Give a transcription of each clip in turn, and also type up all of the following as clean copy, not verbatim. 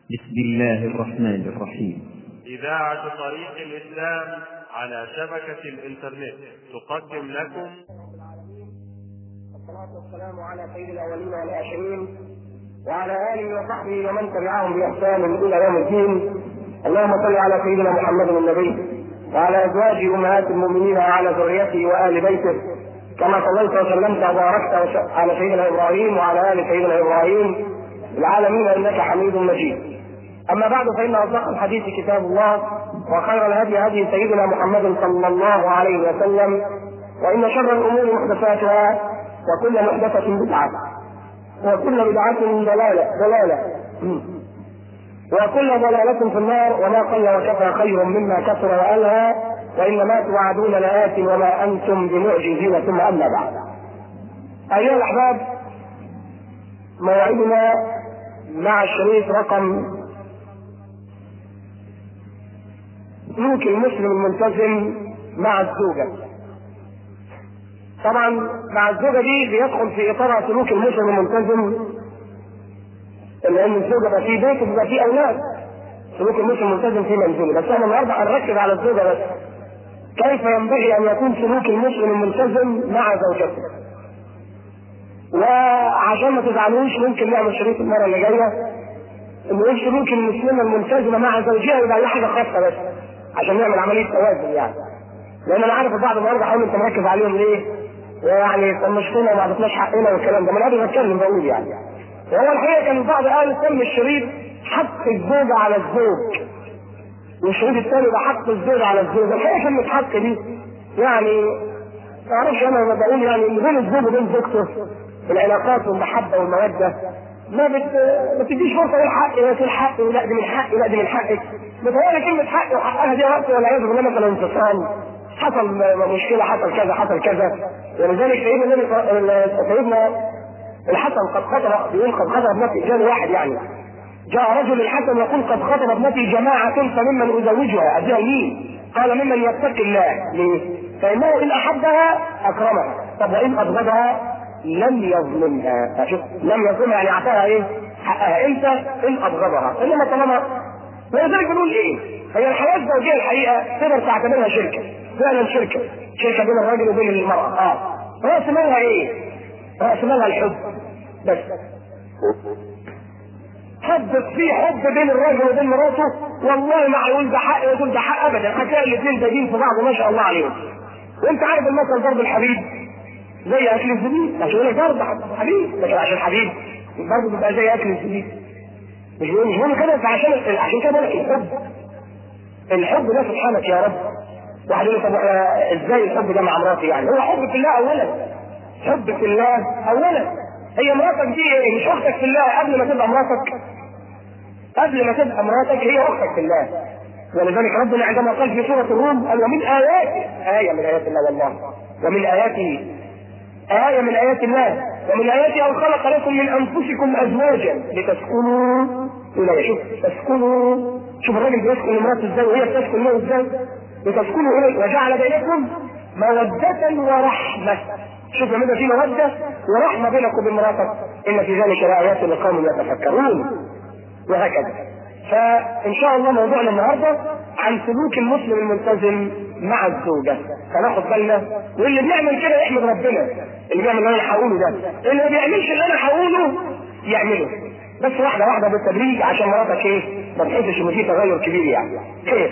بسم الله الرحمن الرحيم. إذاعة طريق الإسلام على شبكة الإنترنت تقدم لكم. الصلاة والسلام على سيد الأولين والآخرين وعلى آله وصحبه ومن تبعهم بإحسان إلى يوم الدين. اللهم صل على سيدنا محمد النبي وعلى أزواجه أمهات المؤمنين وعلى ذريته وآل بيته كما صليت وسلمت وباركت على سيدنا إبراهيم وعلى آل سيدنا إبراهيم العالمين إنك حميد مجيد. أما بعد فإن أصدق الحديث كتاب الله وخير الهدي هدي سيدنا محمد صلى الله عليه وسلم وإن شر الأمور محدثاتها وكل محدثة بدعة وكل بدعة ضلالة وكل ضلالة في النار وما قل وكفى خير مما كثر وألهى وإنما توعدون لآت وما أنتم بمعجزين. ثم أما بعد، أيها الأحباب، موعدنا مع الشريط رقم سلوك المسلم الملتزم مع الزوجة. طبعا مع الزوجة دي بيدخل في إطار سلوك المسلم الملتزم، لأن الزوجة بقى في بيت وبقى في أولاد. سلوك المسلم الملتزم في منزله، بس احنا النهارده هنركز على الزوجة بس. كيف ينبغي أن يكون سلوك المسلم الملتزم مع زوجته؟ وعشان ما تزعلوش ممكن نعمل شريط المرة اللي جاية نقول سلوك المسلمة الملتزمة مع زوجها، يبقى دي حاجة خاصة بس عشان نعمل عملية توازن يعني. لأن أنا عارف بعض النهارده حاول أنت مركز عليهم ليه؟ يعني طنشتنا وما عرفناش حقنا والكلام ده، ما أنا قبل ما أتكلم بقول يعني. وهو الحقيقة كان بعض أهل سمي الشريط حق الزوجة على الزوج، والشريط الثاني ده حق الزوجة على الزوج. الحقيقة كلمة حق دي يعني ما أعرفش، أنا لما بقول يعني إن بين الزوج وبين زوجته العلاقات والمحبة والمودة ما بتديش فرصة للحق، لا تقول حق ولا دي من حقي لا دي من حقك. بتهيألي كلمة حق وحقها دي وقت والعياذ بالله مثلا انفصال، حصل مشكلة، حصل كذا حصل كذا. ولذلك سيدنا الحسن قد خطب، بيقول قد خطب ابنتي، جاء واحد يعني جاء رجل الحسن يقول قد خطب ابنتي جماعة فممن أزوجها، أديها مين؟ قال ممن يتقي الله. ليه؟ فإنه إن أحبها أكرمها، طب وإن أبغضها لم يظلمها. شوف، لم يظلمها يعني أعطاها إيه؟ حقها. إمتى؟ إن أبغضها. إنما طالما، ولذلك بنقول إيه؟ هي الحياة الزوجية الحقيقة تقدر تعتبرها شركة، فعلا شركة بين الرجل وبين المرأة. رأس مالها إيه؟ رأس مالها الحب بس. في حب بين الراجل وبين مراته، والله ما هيقول ده حق ويقول ده حق ابدا، هتلاقي الاثنين دايبين في بعض ما شاء الله عليهم. وانت عارف المثل ضرب الحبيب زي اكل الزبيب، عشان يقول لك ضرب حبيب، لكن عشان حبيب برضه بيبقى زي اكل الزبيب. مش مهم كده. فعشان كده بقول لك الحب ده سبحانك يا رب. واحد يقول طب ازاي الحب ده مع مراتي؟ يعني هو حب في الله اولا، حب في الله اولا. هي مراتك دي مش اختك في الله قبل ما تبقى مراتك، قبل ما تبقى مراتك هي اختك في الله. ولذلك ربنا عندما قال في سورة الروم قال ومن آياته، آية من آيات الله والله، ومن آياته آية من آيات الله، ومن آياته أن خلق لكم من أنفسكم أزواجا لتسكنوا إليه. شوف تسكنوا، شوف الراجل بيسكن لمراته ازاي وهي بتسكن له ازاي، لتسكنوا إليه وجعل بينكم مودة ورحمة. شوف لما في مودة ورحمة بينك وبين مراتك إن في ذلك لآيات لقوم يتفكرون. وهكذا. فإن شاء الله موضوعنا النهارده عن سلوك المسلم الملتزم مع الزوجة. فناخد بالنا، واللي بيعمل كده يحمد ربنا، اللي بيعمل اللي انا هقوله ده، اللي ما بيعملش اللي انا هقوله يعمله، بس واحدة واحدة بالتدريج عشان مراتك ايه ما تحسش ان في تغير كبير يعني. خير.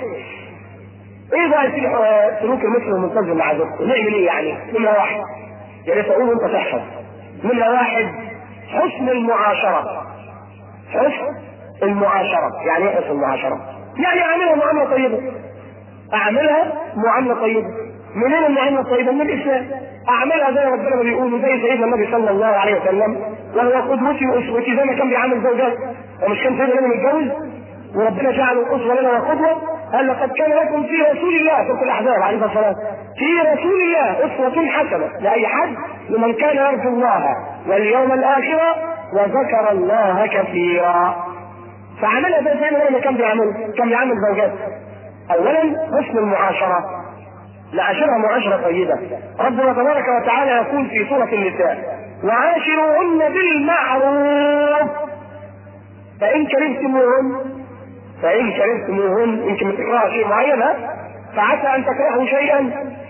ايه بقى سلوك المسلم الملتزم مع زوجته؟ نعمل ايه يعني؟ نمرة واحد، يا ريت اقول انت تحفظ. نمرة واحد، حسن المعاشرة. حسن المعاشرة. يعني ايه حسن المعاشرة؟ يعني اعملها معاملة طيبة. اعملها معاملة طيبة. منين المعاملة الطيبة؟ من الاسلام. اعملها زي ربنا ما بيقول، زي سيدنا النبي صلى الله عليه وسلم وهو قدوتي واسوتي، زي ما كان بيعامل زوجاته. ومش كان سيدنا النبي متجوز وربنا جعله اسوة لنا وقدوة؟ قال لقد كان لكم في رسول الله، سورة الاحزاب عليه الصلاة، في رسول الله اسوة حسنة لاي حد لمن كان يرجو الله واليوم الاخر وذكر الله كثيرا. فعملها زي ما كان بيعمل زوجاته. اولا حسن المعاشرة، لعاشرها معاشرة طيبة. ربنا تبارك وتعالى يقول في سورة النساء وعاشروهن بالمعروف. فان كرهتموهن يمكن تكرهوا شيء معين، فعسى ان تكرهوا شيئا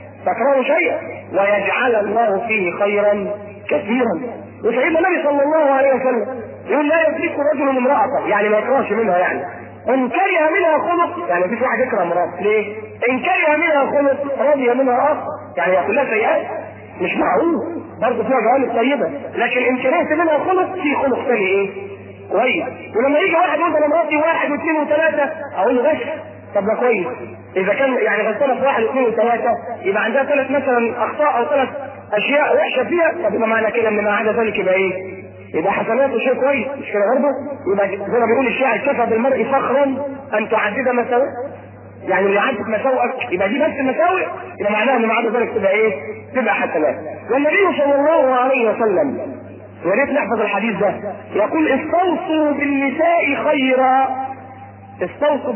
ويجعل الله فيه خيرا كثيرا. وسيدنا النبي صلى الله عليه وسلم يقول لا يدرك رجل امرأته، يعني ما يكرهش منها، يعني ان كره منها خلق، يعني مفيش واحد يكره امرأته. ليه؟ ان كره منها خلق رضي منها اخر، يعني هي كلها سيئات مش معقول، برضه فيها جوانب طيبه، لكن ان كرهت منها خلق في خلق ثاني ايه؟ كويس. ولما يجي واحد يقول انا مراتي 1 و2 و3 اقول له بس طب ده كويس، اذا كان يعني غلطانه في 1 و2 و3 يبقى عندها 3 مثلا اخطاء او 3 اشياء وحشه فيها، طب يبقى معنى كده ان ما عدا ذلك يبقى ايه؟ يبقى حسناته شيء كويس، مش كده برضه؟ يبقى زي ما بيقول الشاعر كفى بالمرء فخرا ان تعدد مساوئ، يعني اللي عدت مساوئك يبقى دي بس المساوئ، يبقى معناها ان ما عدا ذلك تبقى ايه؟ تبقى حسنات. والنبي صلى الله عليه وسلم يا ريت نحفظ الحديث ده، يقول استوصوا بالنساء خيرا، استوصوا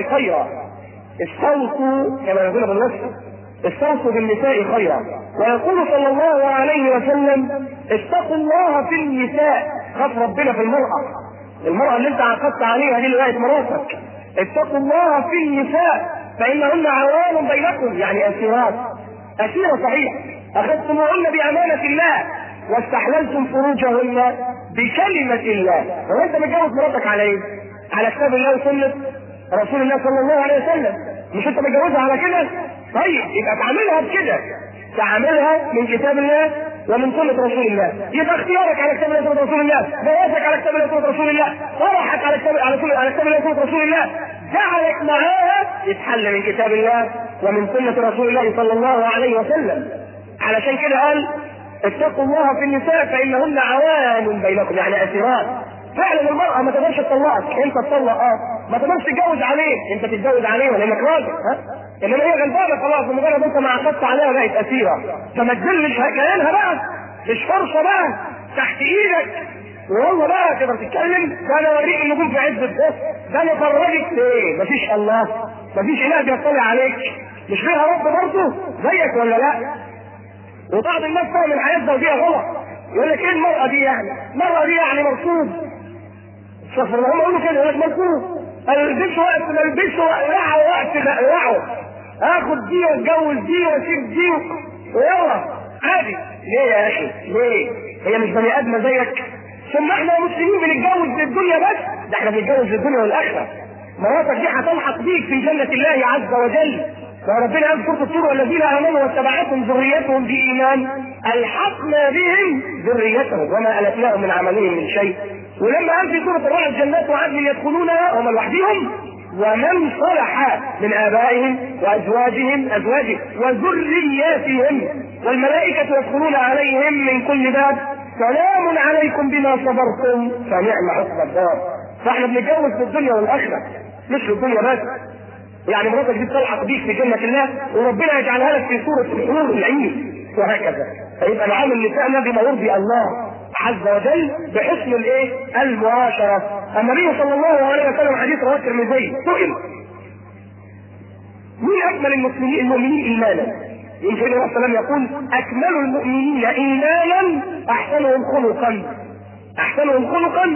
كما يقول بالنص، استوصوا بالنساء خيرا. ويقول صلى الله عليه وسلم اتقوا الله في النساء، خاف ربنا في المرأة اللي انت عقدت عليها دي لغاية مراتك، اتقوا الله في النساء فإنهن عوان بينكم، يعني أسيرة صحيح، أخذتموهن بأمانة الله واستحللتم فروجهن بكلمة الله. هو انت متجوز مراتك على ايه؟ على كتاب الله وسنة رسول الله صلى الله عليه وسلم، مش انت متجوزها على كده؟ طيب يبقى تعاملها بكده، تعاملها من كتاب الله ومن سنة رسول الله، يبقى اختيارك على كتاب الله وسنة رسول الله، جوازك على كتاب الله وسنة رسول الله، فرحك على كتاب الله وسنة رسول الله، جعلك معاها يتحل من كتاب الله ومن سنة رسول الله صلى الله عليه وسلم. علشان كده قال اتقوا الله في النساء فإنهن عوان بينكم، يعني أسيرات. فعلا المرأة ما تقدرش تطلقك، انت تطلق ما تقدرش تتجوز عليك، انت تتجوز عليه لانك راجل، انما هي غلبانه خلاص، بمجرد انت ما عقدت عليها بقت اسيره، فما تذلش كيانها بقى، مش فرصه بقى تحت ايدك والله بقى تقدر تتكلم، ده انا اوريك النجوم في عز الدس، ده انا افرجك ايه، مفيش الله، مفيش اله بيطلع عليك، مش فيها رب برضه زيك ولا لا؟ وبعض الناس فاهم الحياه الزوجيه غلط، يقول لك ايه المرأة دي يعني؟ المرأة دي يعني مرفوض. شوف هم يقولوا كده، يقول لك مرفوض. البسوا وقت اخد دي واتجوز دي واسيب دي ويلا عادي. ليه يا اخي؟ ليه؟ هي مش بني ادمه زيك؟ ثم احنا مسلمين بنتجوز للدنيا بس، ده احنا بنتجوز للدنيا والاخره. مراتك دي هتلحق بيك في جنه الله عز وجل. وربنا قال في سورة الطور والذين امنوا واتبعتهم ذريتهم بايمان الحقنا بهم ذريتهم وما التناهم من عملهم من شيء. ولما قال في سورة الرعد جنات وعدن يدخلونها هم لوحدهم ومن صلح من ابائهم وازواجهم وذرياتهم والملائكة يدخلون عليهم من كل باب سلام عليكم بما صبرتم فنعم عقبى الدار. فاحنا بنتجوز في الدنيا والاخره مش في الدنيا بس. يعني مراتك دي تلحق بيك في جنة الله وربنا يجعلها لك في سورة الحور العين وهكذا. فيبقى نعامل نسائنا بما يرضي الله عز وجل بحسن الايه؟ المعاشرة. النبي صلى الله عليه وسلم حديث رواه الترمذي سئل مين اكمل المؤمنين ايمانا؟ يمكن النبي صلى الله عليه وسلم يقول اكمل المؤمنين ايمانا احسنهم خلقا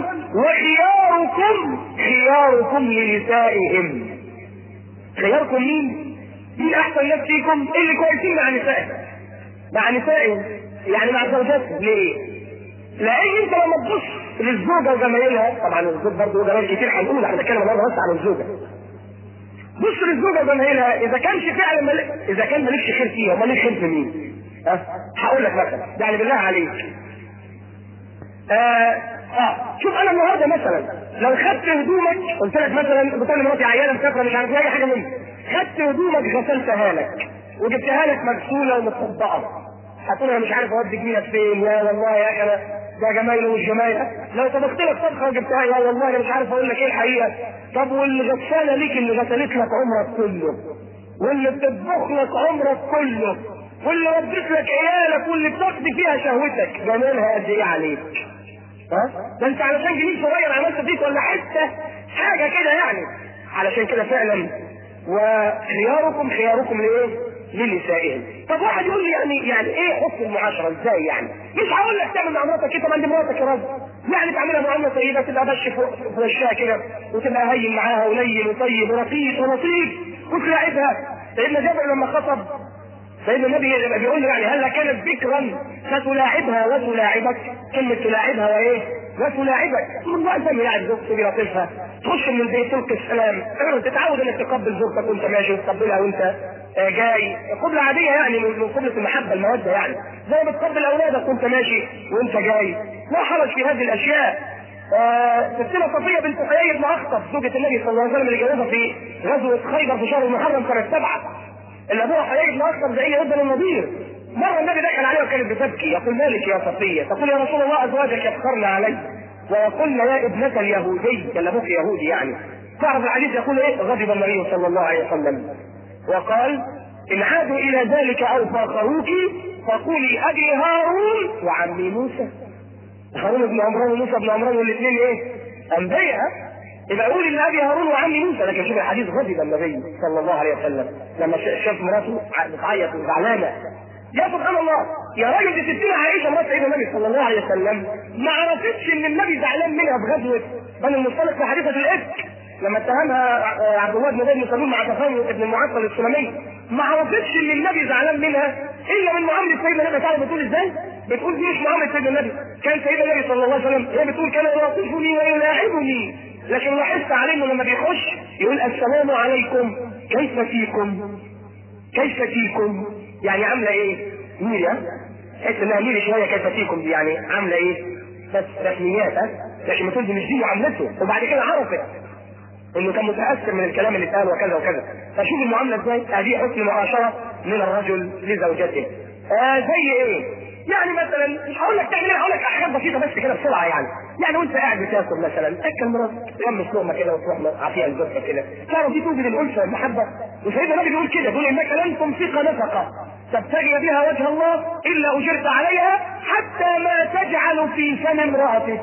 وخياركم لنسائهم. خياركم مين احسن ناس فيكم؟ اللي كويسين مع نسائهم يعني مع زوجاتهم. ليه؟ لان انت لما تبص للزوجه وجمايلها، طبعا الزوج برضه جمال كتير هنقول، احنا بنتكلم النهارده بس عن الزوجه. بص للزوجه وجمايلها، اذا كان مالكش خير فيها امال ليك خير في مين؟ هقول لك مثلا، يعني بالله عليك شوف انا النهارده مثلا لو خدت هدومك قلت لك مثلا بتقول مراتي عيانه مسافره مش عارف اي حاجه منها، خدت هدومك غسلتها لك وجبتها لك مغسوله ومتطبقه، هتقول انا مش عارف اودي جنينك فين، يا والله يا اخي ده جمايل ومش جمايل. لو طبخت لك طبخه وجبتها، يا والله انا مش عارف اقول لك ايه الحقيقه. طب واللي غساله ليك اللي غسلت لك عمرك كله، واللي بتطبخ لك عمرك كله، واللي ودت لك عيالك، واللي بتقضي فيها شهوتك، جمالها قد ايه عليك؟ ده انت علشان جنيه صغير عملت فيك ولا حاجه كده يعني. علشان كده فعلا وخياركم لايه؟ لنسائهم. طب واحد يقول لي يعني ايه حسن المعاشره ازاي يعني؟ مش هقول لك تعمل مع مراتك كده، ما عند مراتك يا راجل يعني تعملها معامله طيبه، تبقى بش في وشها كده وتبقى هين معاها ولين وطيب ورقيق ولطيف وتلاعبها. سيدنا جابر لما خطب سيدنا النبي بيقول له يعني هل كانت بكرا فتلاعبها وتلاعبك؟ كلمه تلاعبها وايه؟ وتلاعبك. من وقت ما يلاعب زوجته بيلطفها، تخش من البيت تلقي السلام، تتعود انك تقبل زوجتك وانت ماشي وتقبلها وانت جاي، قبله عاديه يعني من قبله المحبه الموده، يعني زي ما بتقبل اولادك وانت ماشي وانت جاي، لا حرج في هذه الاشياء. ستنا صفيه بنت حيي بن اخطب زوجة النبي صلى الله عليه وسلم اللي جوزها في غزوه خيبر في شهر المحرم سنه 7، اللي ابوها حيي بن اخطب زي ابن النضير. مره النبي دخل عليها وكانت بتبكي، يقول مالك يا صفيه؟ تقول يا رسول الله ازواجك يفخرن علي ويقولن يا ابنة اليهودي، كان ابوك يهودي يعني. تعرف الحديث يقول ايه؟ غضب النبي صلى الله عليه وسلم وقال ان عادوا الى ذلك او فاخروك فقولي ابي هارون وعمي موسى. هارون بن عمران وموسى بن عمران والاثنين ايه؟ انبياء. يبقى قول ان ابي هارون وعمي موسى. لكن شوف الحديث، غضب النبي صلى الله عليه وسلم لما شاف مراته بتعيط وزعلانه. يا سبحان الله، يا راجل دي ستنا عائشه مرات سيدنا النبي صلى الله عليه وسلم ما عرفتش ان النبي زعلان منها في غزوه بني المصطلق في حادثه الافك لما اتهمها عبد الله بن زيد بن سلول مع تفاهم ابن المعطل السلمي. ما عرفتش ان النبي زعلان منها الا من معامله سيدنا النبي. تعرف بتقول ازاي؟ بتقول دي مش معامله سيدنا النبي، كان سيدنا النبي صلى الله عليه وسلم هي بتقول كان يلاطفني ويلاعبني، لكن لاحظت عليه انه لما بيخش يقول السلام عليكم كيف فيكم؟ كيف فيكم؟ يعني عامله ايه؟ ميريا، تحس انها ميري شويه. كيف فيكم دي يعني عامله ايه؟ بس رسميات، لكن ما تقول مش دي معاملته. وبعد كده عرفت انه كان متاثر من الكلام اللي اتقال وكذا وكذا. فشوف المعامله ازاي، هذه حسن معاشره من الرجل لزوجته. زي ايه؟ يعني مثلا مش هقول لك تعمل ايه، هقول لك حاجات بسيطه بس كده بسرعه يعني وانت قاعد بتاكل مثلا اكل مراتك تغمس لقمه كده وتروح عافيه لزوجتك كده، تعرف دي توجد الانثى والمحبه. وسيدنا النبي بيقول كده، بيقول انك لن تنفق نفقه تبتغي بها وجه الله الا اجرت عليها حتى ما تجعل في فم امراتك.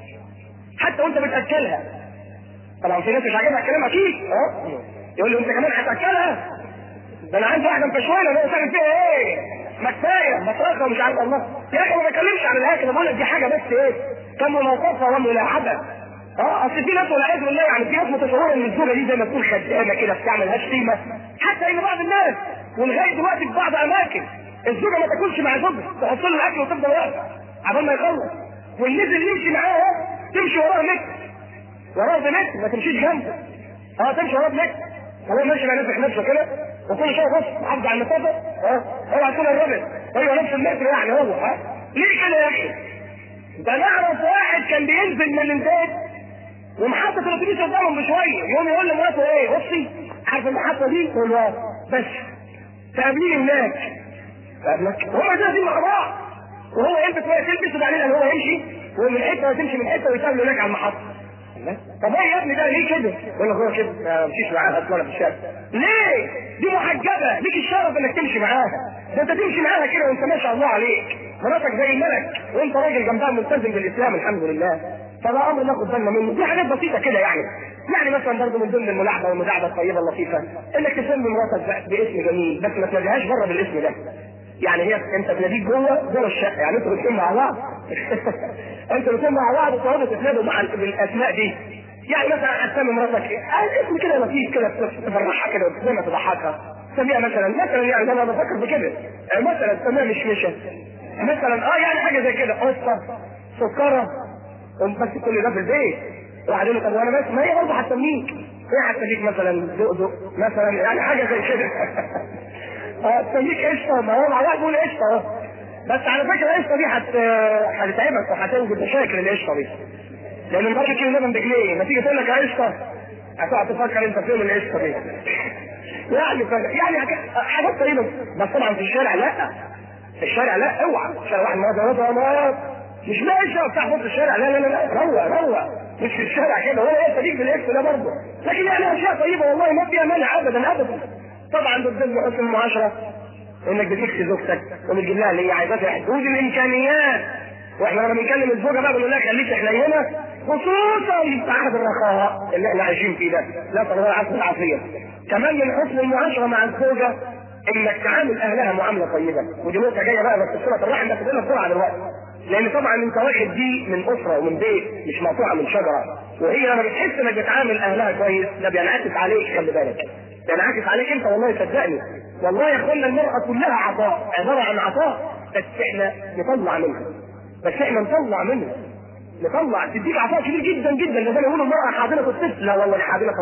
حتى وانت بتاكلها. طبعا في ناس مش عاجبها الكلام اكيد، يقول له انت كمان هتاكلها؟ ده انا عندي واحده مفشوله ده تعمل فيها ايه؟ ما كفايه مطرقه ومش عارف الله. يا اخي ما بتكلمش عن الاكل، بقول لك دي حاجه بس ايه؟ كملاطفه وملاحظه. اصل في ناس والعياذ بالله يعني في ناس متصوره ان الزوجه دي زي ما تكون خدامه كده بتعمل لهاش قيمه، حتى ان بعض الناس ولغايه دلوقتي في بعض اماكن الزوجه ما تاكلش مع زوجها، تحط له الاكل وتفضل واقفه عبال ما يخلص، والنزل يمشي معاها تمشي وراها متر، وراها بمتر ما تمشيش جنبه. تمشي وراها بمتر، هو ماشي مع نفسك نفسه كده وكل شويه بص حافظ على المسافه. اوعى تكون الرجل ايوه نفس المتر يعني هو. ليه كده يا اخي؟ ده نعرف واحد كان بينزل من البيت ومحطة الاتوبيس قدامهم بشويه، يقوم يقول لمراته ايه؟ بصي عارف المحطه دي؟ يقول له بس تقابليني هناك. قابلك؟ هما جاهزين مع بعض وهو يلبس وهي تلبس وبعدين هو يمشي ومن حته وتمشي من حته ويتقابلوا هناك على المحطه. طب ايه يا ابني ده ليه كده؟ يقول لك هو كده ما امشيش معاها اصلا في الشارع. ليه؟ دي محجبه، ليك الشرف انك تمشي معاها. ده انت تمشي معاها كده وانت ما شاء الله عليك، مراتك زي الملك وانت راجل جنبها ملتزم بالاسلام الحمد لله. فده امر ناخد بالنا منه، دي حاجات بسيطه كده يعني مثلا برضه من ضمن الملاحظه والمداعبه الطيبه اللطيفه انك تسمي مراتك باسم جميل بس ما تناديهاش بره بالاسم ده. يعني هي انت تناديك جوه الشقه، يعني انتوا الاثنين مع بعض انتوا الاثنين مع بعض تقعدوا تتنادوا مع بالاسماء دي. يعني مثلا هتسمي مراتك اسم كده لطيف كده تفرحها كده زي ما تضحكها، تسميها مثلا يعني انا بفكر في كده مثلا تسميها مشمشه مثلا يعني حاجه زي كده، قصه سكره بس كل ده في البيت. واحد يقول لك طب وانا بس ما هي برضه هتسميك هي هتسميك مثلا دقدق مثلا يعني حاجه زي كده تسميك قشطه، ما هو مع بيقول قشطه بس على فكره القشطه دي هتتعبك وهتوجد مشاكل القشطه دي، لان البركه كده لبن بجنيه ما تيجي تقول لك قشطه هتقعد تفكر انت فين القشطه دي يعني حاجات طيبه. بس طبعا في الشارع لا، في الشارع لا، اوعى الشارع واحد مرات مش ماشي بتاع في الشارع لا روق مش في الشارع كده ولا ايه تليق بالاكس ده برضه، لكن يعني اشياء طيبه والله ما فيها مانع ابدا. طبعا ضد حسن المعاشره انك بتكسي زوجتك وبتجيب لها اللي هي عايزاه في حدود الامكانيات. واحنا لما بنكلم الزوجه بقى بنقول لها خليكي حنينه خصوصا في عهد الرخاء اللي احنا عايشين فيه ده، لا طبعا عصر العافيه. كمان من حسن المعاشره مع الزوجه انك تعامل اهلها معامله طيبه، ودي نقطه جايه بقى بس صله الرحم بس تقولها بسرعه دلوقتي. لان طبعا انت واخد دي من اسره ومن بيت مش مقطوعه من شجره، وهي لما بتحس انك بتعامل اهلها كويس ده بينعكس عليك، خلي بالك بينعكس عليك انت. والله صدقني، والله يا اخوانا المراه كلها عطاء، عباره عن عطاء، بس احنا نطلع منها، نطلع تديك عطاء كبير جدا جدا. زي ما يقولوا المراه حاضنه الطفل، لا والله حاضنه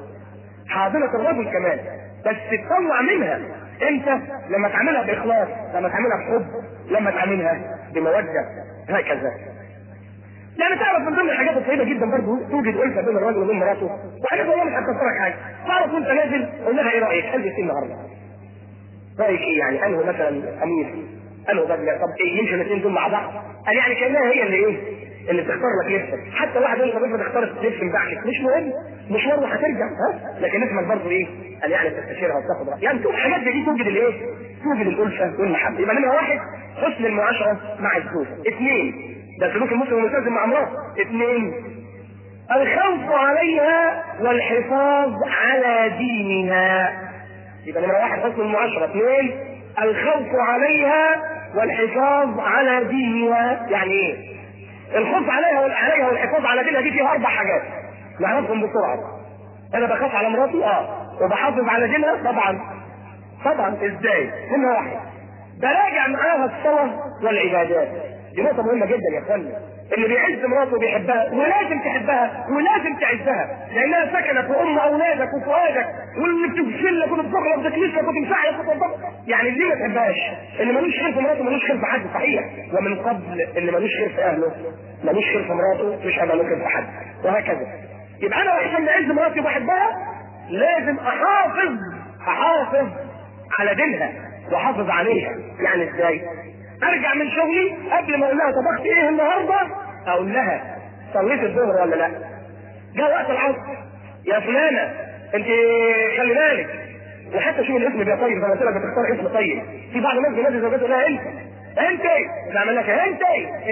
الرجل كمان، بس تطلع منها انت لما تعملها باخلاص، لما تعملها بحب، لما تعملها بموده، هكذا. يعني تعرف من ضمن الحاجات الطيبه جدا برضه توجد ألفة بين الرجل وبين مراته، وحاجات والله مش هتكسرك حاجه. تعرف وانت نازل قول لها ايه رايك؟ البس ايه النهارده؟ رايك ايه يعني؟ انه مثلا قميص، انه بدله، طب ايه يمشي الاثنين دول مع بعض؟ قال يعني كانها هي اللي ايه؟ اللي بتختار لك لبسك. حتى واحد يقول لك انت تختار اللبس بتاعك مش مهم، مشوار وهترجع، لكن اسمك برضه ايه؟ قال يعني تستشيرها وتاخد رايها. يعني تشوف حاجات دي توجد الايه؟ توجد الالفه والمحبه. يبقى نمره واحد حسن المعاشره مع الزوج. اثنين، ده سلوك المسلم الملتزم مع امراته. اثنين، الخوف عليها والحفاظ على دينها. يبقى نمرة واحد حسن المعاشرة. اثنين، الخوف عليها والحفاظ على دينها. يعني ايه؟ الخوف عليها والحفاظ على دينها دي فيها 4 حاجات نعرفهم بسرعة. انا بخاف على مراتي وبحافظ على دينها طبعا ازاي؟ نمرة واحد براجع معاها الصلاة والعبادات. دي نقطة مهمة جدا يا اخوانا. اللي بيعز مراته وبيحبها ولازم تحبها ولازم تعزها، لانها سكنت وام اولادك وفؤادك، واللي بتغسل لك وبتطبخ لك وبتكنس لك وتمسح لك وتطبخ. يعني اللي ما تحبهاش، اللي ملوش خير في مراته ملوش خير في حد، صحيح. ومن قبل اللي ملوش خير في اهله ملوش خير في مراته مش هيبقى له خير في حد، وهكذا. يبقى انا عشان اعز مراتي وبحبها لازم احافظ على دينها واحافظ عليها. يعني ازاي؟ ارجع من شغلي قبل ما اقول لها طبخت ايه النهارده اقول لها صليت الظهر ولا لا؟ جاء وقت العصر يا فلانه انت خلي بالك. وحتى شوف الاسم بيبقى طيب، زي ما قلت لك بتختار اسم طيب. في بعض الناس بينادي زوجته لها انت بعمل لك انت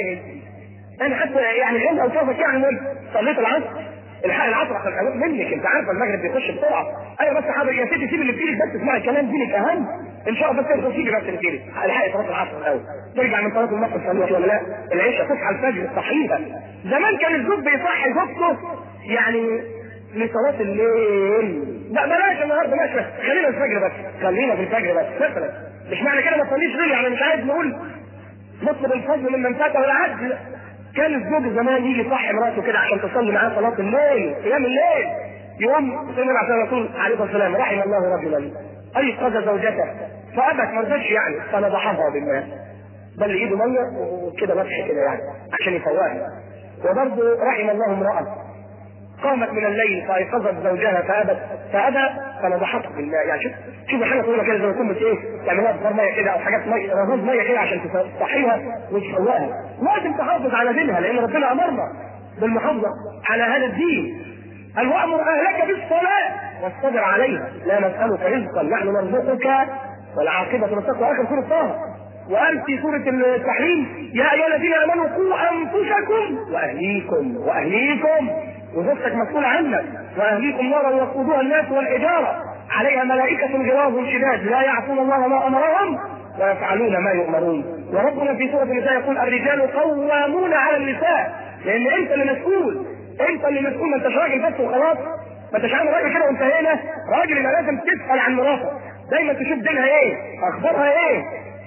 انا حتى يعني غير اوصافك. يعني صليت العصر، الحق العصر عشان الحاجات منك، انت عارفه المغرب بيخش بسرعه. ايوه بس حاضر يا ستي سيب اللي في ايدك بس اسمعي الكلام، دينك اهم ان شاء الله. بس تدخل سيبي بس اللي في ايدك، الحقي صلاه العصر الاول، ترجع من صلاه المغرب صليت ولا لا؟ العشاء تصحى الفجر صحيها. زمان كان الزوج بيصحي زوجته يعني لصلاه الليل. لا بلاش النهارده، ماشي خلينا الفجر بس، خلينا في الفجر بس مثلا. مش معنى كده ما تصليش غير، يعني مش عايز نقول نطلب الفضل ممن فاته العدل. كان الزوج زمان يجي يصحي مراته كده عشان تصلي معاه صلاه الليل، قيام الليل. يوم سيدنا عشان الرسول عليه الصلاه والسلام رحم الله رجلا ايقظ زوجته فابت ما رضتش، يعني فنضحها بالماء، بل ايده ميه وكده مسح كده يعني عشان يفوقها. وبرضه رحم الله امراه قامت من الليل فايقظت زوجها فابى فنضحته بالماء. يعني شوف حاجه طويله كده زي ما تكون ايه تعملها بخار ميه كده او حاجات ميه رذاذ ميه كده عشان تصحيها وتفوقها. لازم تحافظ على دينها لان ربنا امرنا بالمحافظه على هذا الدين. قال وامر اهلك بالصلاه واصطبر عليها لا نسالك رزقا نحن نرزقك والعاقبه للتقوى. اخر سوره طه. وقال في سوره التحريم يا ايها الذين امنوا قوا انفسكم واهليكم وزوجتك مسؤول عنك واهليكم نارا وقودها الناس والحجاره عليها ملائكه غلاظ شداد لا يعصون الله ما امرهم ويفعلون ما يؤمرون. وربنا في سوره النساء يقول الرجال قوامون على النساء، لان انت اللي مسؤول، ما انتش راجل بس وخلاص، ما انتش عامل راجل كده وانتهينا. راجل يبقى لازم تسال عن مراتك دايما، تشوف دينها ايه، اخبارها ايه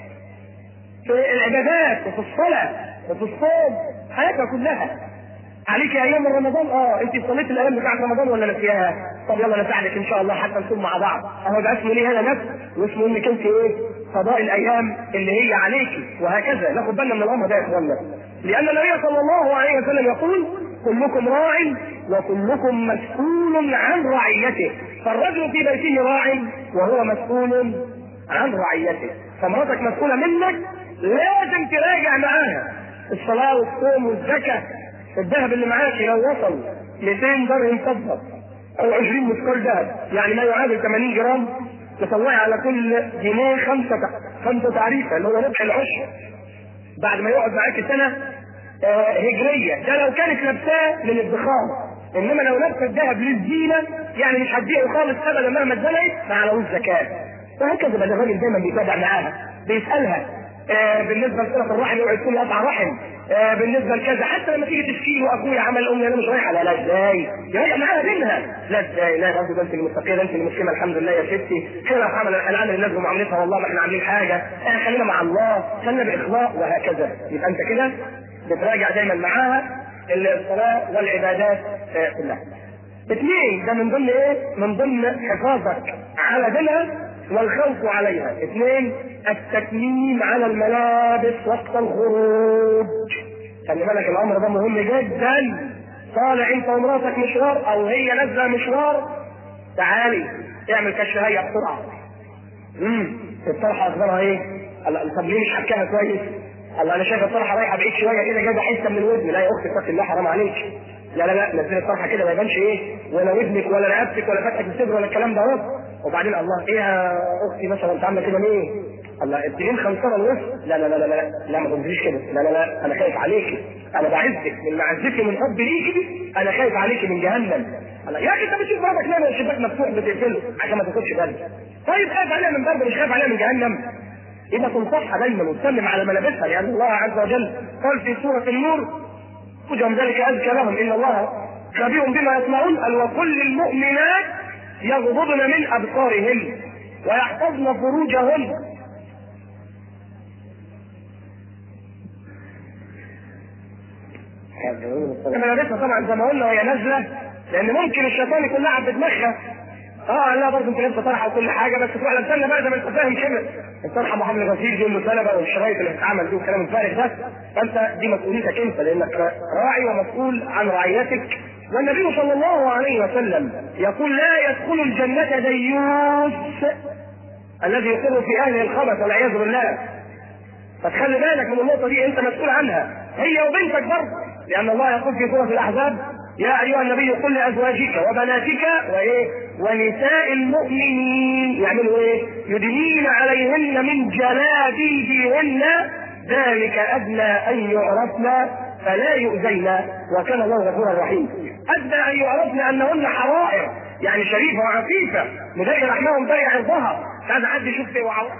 في العبادات وفي الصلاه وفي الصوم، حياتها كلها. عليك ايام رمضان انت صليت الايام بتاعت رمضان ولا نسيها؟ طب يلا نساعدك ان شاء الله حتى نصوم مع بعض. اهو ده اسمه ليه هذا نفس، واسمه انك انت ايه قضاء الايام اللي هي عليكي، وهكذا. ناخد بالنا من الامر ده يا اخوانا، لان النبي صلى الله عليه وسلم يقول كلكم راع وكلكم مسؤول عن رعيته. فالرجل في بيته راع وهو مسؤول عن رعيته. فمراتك مسؤوله منك، لازم تراجع معاها الصلاه والصوم والزكاه. الذهب اللي معاك لو وصل 200 درهم فضه او 20 مثقال ذهب، يعني ما يعادل 80 جرام، تطلعي على كل جنيه 5 تعريفه اللي هو ربع العشر بعد ما يقعد معاك سنه هجريه. ده لو كانت لابساه للادخار، انما لو لابسه الذهب للزينه يعني مش هتبيعه خالص ابدا مهما اتزنقت ما عليهوش زكاه. وهكذا بقى الراجل دايما بيتابع معاها، بيسالها بالنسبه لصله الرحم اوعي تكون قطع رحم، بالنسبه لكذا، حتى لما تيجي تشكي واخويا عمل امي انا مش رايحه، لا ازاي؟ يراجع معاها دينها، لا ازاي؟ لا برضه ده انت المستقيم، انت المسلمه الحمد لله يا ستي، احنا لو عمل الناس بمعاملتها والله ما احنا عاملين حاجه، خلينا مع الله، خلينا باخلاص وهكذا. يبقى انت كده بتراجع دايما معاها الصلاه والعبادات كلها. اثنين، ده من ضمن ايه؟ من ضمن حفاظك على دينها والخوف عليها. اثنين، التكميم على الملابس وقت الخروج. خلي بالك الامر ده مهم جدا. طالع انت ومراتك مشوار او هي نازله مشوار، تعالي اعمل كشف هيئه بسرعه. الطرحه اخبارها ايه؟ طب ليه مش حكاها كويس؟ الله انا شايف الطرحه رايحه بعيد شويه كده، جايبه حته من الودن. لا يا اختي اتقي الله حرام عليك. لا نزل الطرحه كده ما يبانش ايه ولا ودنك ولا رقبتك ولا فتحه الصدر ولا الكلام ده اهو. وبعدين الله ايه يا اختي مثلا انت عامله كده ليه؟ الله الدين خمسره الوسط. لا ما تقوليش كده. لا انا خايف عليكي، انا بعزك من معزتي من حبي ليكي، انا خايف عليكي من جهنم. الله يا اخي انت بتشوف مراتك نايمه الشباك مفتوح بتقفله عشان ما تاخدش بالك. طيب خايف عليها من برد مش خايف عليها من جهنم؟ يبقى تنصحها دايما وتسلم على ملابسها، لان الله عز وجل قال في سوره النور وجم ذلك أزكى لهم إن الله خبير بما يصنعون. قال وكل المؤمنات يغضضن من أبصارهن ويحفظن فروجهن. ملابسها طبعا زي ما قلنا وهي نازلة، لأن ممكن الشيطان يكون لعب بدماغها. لا برضه انت لسه طرحه وكل حاجه، بس فعلا استنى بقى زي ما انت فاهم كده، الطرحه محمد غسيل دي ام سلبه والشرايط اللي بتتعمل دي والكلام الفارغ ده، فانت دي مسؤوليتك انت لانك راعي ومسؤول عن رعيتك. والنبي صلى الله عليه وسلم يقول لا يدخل الجنه ديوث الذي يقر في اهله الخبث والعياذ بالله. فتخلي بالك من النقطه دي، انت مسؤول عنها هي وبنتك برضه، لان الله يقول في سوره الاحزاب يا ايها النبي قل لازواجك وبناتك ونساء المؤمنين يعملوا ايه؟ يدنين عليهن من جلابيبهن ذلك ادنى ان يعرفن فلا يؤذين وكان الله غفورا رحيما. ادنى ان يعرفن انهن حرائر، يعني شريفه وعفيفه مداري رحمهم داري عرضها، مش عايز حد يشوف فيه وعرض.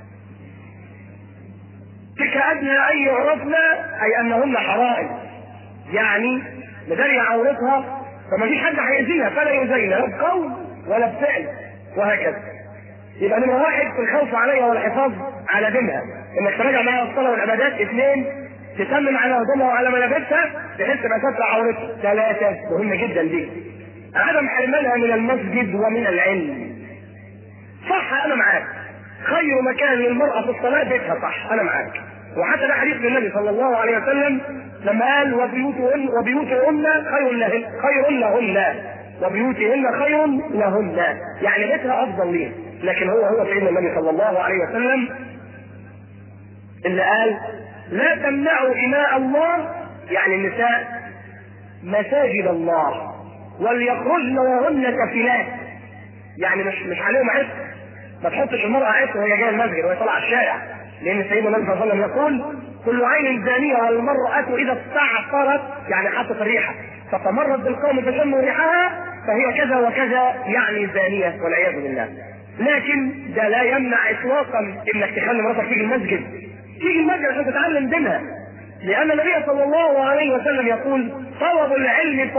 تلك ادنى ان يعرفن اي انهن حرائر، يعني مداري عورتها فما فيش حد هيأذيها فلا يؤذينا لا بقول ولا بفعل وهكذا. يبقى نمرة واحد في الخوف عليها والحفاظ على دينها، انك تراجع معاها الصلاه والعبادات. اثنين، تسمم على هدومها وعلى ملابسها بحيث تبقى ستر عورتها. ثلاثه مهمه جدا دي، عدم حرمانها من المسجد ومن العلم. صح انا معاك، خير مكان للمراه في الصلاه بيتها، صح انا معاك. وحتى ده حديث للنبي صلى الله عليه وسلم لما قال وبيوتهن خير لهن وبيوتهن خير لهن، يعني بيتها افضل ليه. لكن هو سيدنا النبي صلى الله عليه وسلم اللي قال لا تمنعوا إماء الله، يعني النساء مساجد الله وليخرجن وهن كفلات، يعني مش عليهم عسر. ما تحطش المرأة عسر وهي جايه المسجد وهي طالعة الشارع، لأن سيدنا النبي صلى الله عليه وسلم يقول كل عين زانية والمرأة إذا استعطرت، يعني حطت الريحة فتمرت بالقوم فشموا ريحها فهي كذا وكذا، يعني زانية والعياذ بالله. لكن ده لا يمنع إطلاقا إنك تخلي مراتك تيجي المسجد عشان تتعلم دينها، لأن النبي صلى الله عليه وسلم يقول طلب العلم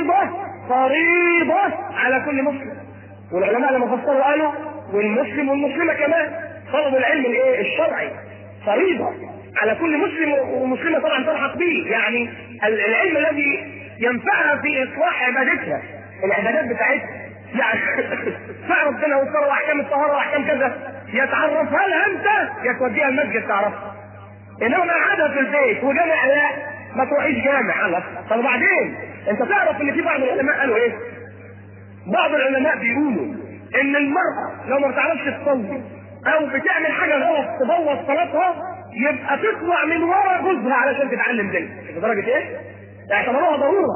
فريضة على كل مسلم. والعلماء لما فسروا قالوا والمسلم والمسلمة كمان، طلب العلم الايه؟ الشرعي فريضة على كل مسلم ومسلمة طبعا تلحق به، يعني العلم الذي ينفعها في إصلاح عبادتها، العبادات بتاعتها، يعني تعرف كده وتقرا احكام الطهاره واحكام كذا يتعرفها لها انت يتوديها المسجد تعرفها، انما انا قاعدها في البيت وجامع لا ما تروحيش جامع. الله طب وبعدين انت تعرف ان في بعض العلماء قالوا ايه؟ بعض العلماء بيقولوا ان المراه لو ما بتعرفش تصلي او بتعمل حاجه غلط تبوظ صلاتها يبقى تطلع من ورا جوزها علشان تتعلم دينها. لدرجه ايه؟ اعتبروها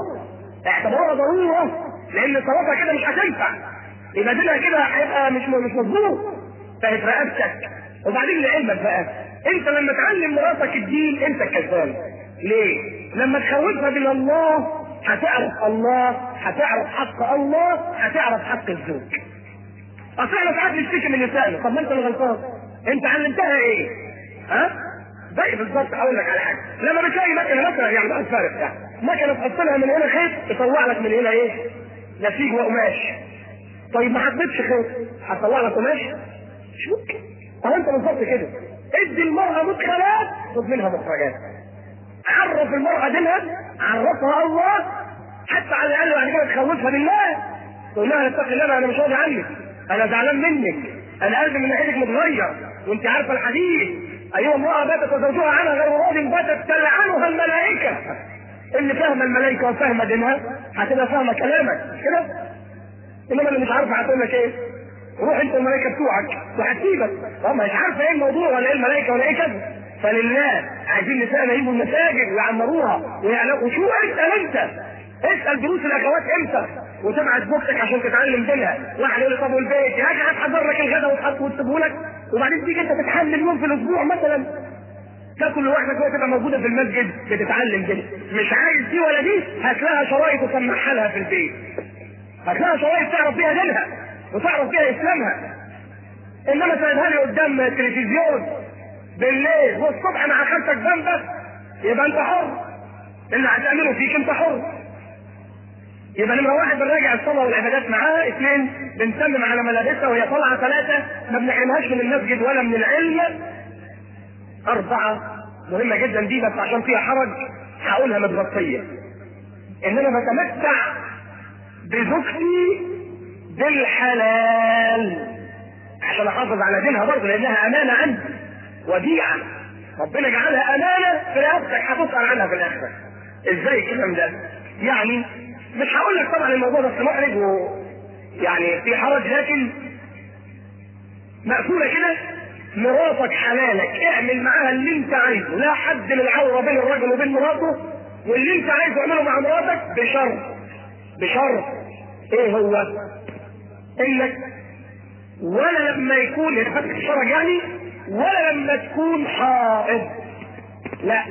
ضروره لان صلاتها كده مش هتنفع، يبقى دينها كده هيبقى مش مظبوط، فهي رقبتك. وبعدين لعلمك بقى انت لما تعلم مراتك الدين انت الكسبان. ليه؟ لما تخوفها من الله هتعرف الله، هتعرف حق الله، هتعرف حق الزوج. اصل احنا ساعات نشتكي من نسائنا، طب ما انت اللي غلطان، انت علمتها ايه؟ زي بالظبط. هقول لك على حاجه، لما بتلاقي مكنه مثلا يعني بقى فارق يعني مكنه تحط لها من هنا خيط تطلع لك من هنا ايه؟ نسيج وقماش. طيب ما حطيتش خيط هتطلع لك قماش؟ مش ممكن. اهو انت بالظبط كده، ادي المرأة مدخلات خد منها مخرجات. عرف المرأة دينها، عرفها الله، حتى على الاقل بعد كده تخوفها بالله، تقول لها اتقي الله انا مش راضي عنك، انا زعلان منك، انا قلبي من ناحيتك متغير، وانت عارفه الحديث ايها امرأة باتت وزوجها عنها غير راض باتت تلعنها الملائكة. اللي فاهمه الملائكة وفاهمه دينها هتبقى فاهمه كلامك مش كده؟ انما اللي مش عارفه هتقول لك ايه؟ روح انت الملائكه بتوعك وهتسيبك، مش عارفه ايه الموضوع ولا ايه الملائكه ولا ايه كذا. فلله عايزين نساءنا يجوا المساجد ويعمروها ويعلقوا. شو انت اسال دروس الاخوات امتى وتبعت زوجتك عشان تتعلم دينها. واحد يقول لي طب والبيت يا اخي هتحضر لك الغداء وتحط وتسيبه لك وبعدين تيجي انت تتحمل يوم في الاسبوع مثلا تاكل لوحدك وهي تبقى موجوده في المسجد بتتعلم دينها. مش عايز دي ولا دي، هات لها شرايط وسمعها لها في البيت، هات لها شرايط تعرف فيها دينها وتعرف فيها اسلامها. انما سايبها لي قدام التلفزيون بالليل والصبح مع خالتك جنبك، يبقى انت حر، اللي هتعمله فيك انت حر. يبقى نمرة واحد بنراجع الصلاة والعبادات معاها، اثنين بنسلم على ملابسها وهي طالعة، ثلاثة ما بنحرمهاش من المسجد ولا من العلم، أربعة مهمة جدا دي بس عشان فيها حرج هقولها متغطية، إننا بتمتع بزوجتي بالحلال عشان احافظ على دينها برضه لانها امانه عندي وديعه، ربنا جعلها امانه في رقبتك هتسال عنها في الاخره. ازاي الكلام ده؟ يعني مش هقول لك طبعا الموضوع ده محرج ويعني في حرج، لكن مقفوله كده، مراتك حلالك اعمل معاها اللي انت عايزه، لا حد للعوره بين الرجل وبين مراته، واللي انت عايزه اعمله مع مراتك بشرط ايه هو؟ انك ولا لما يكون فتح الشرج يعني ولا لما تكون حائض، لا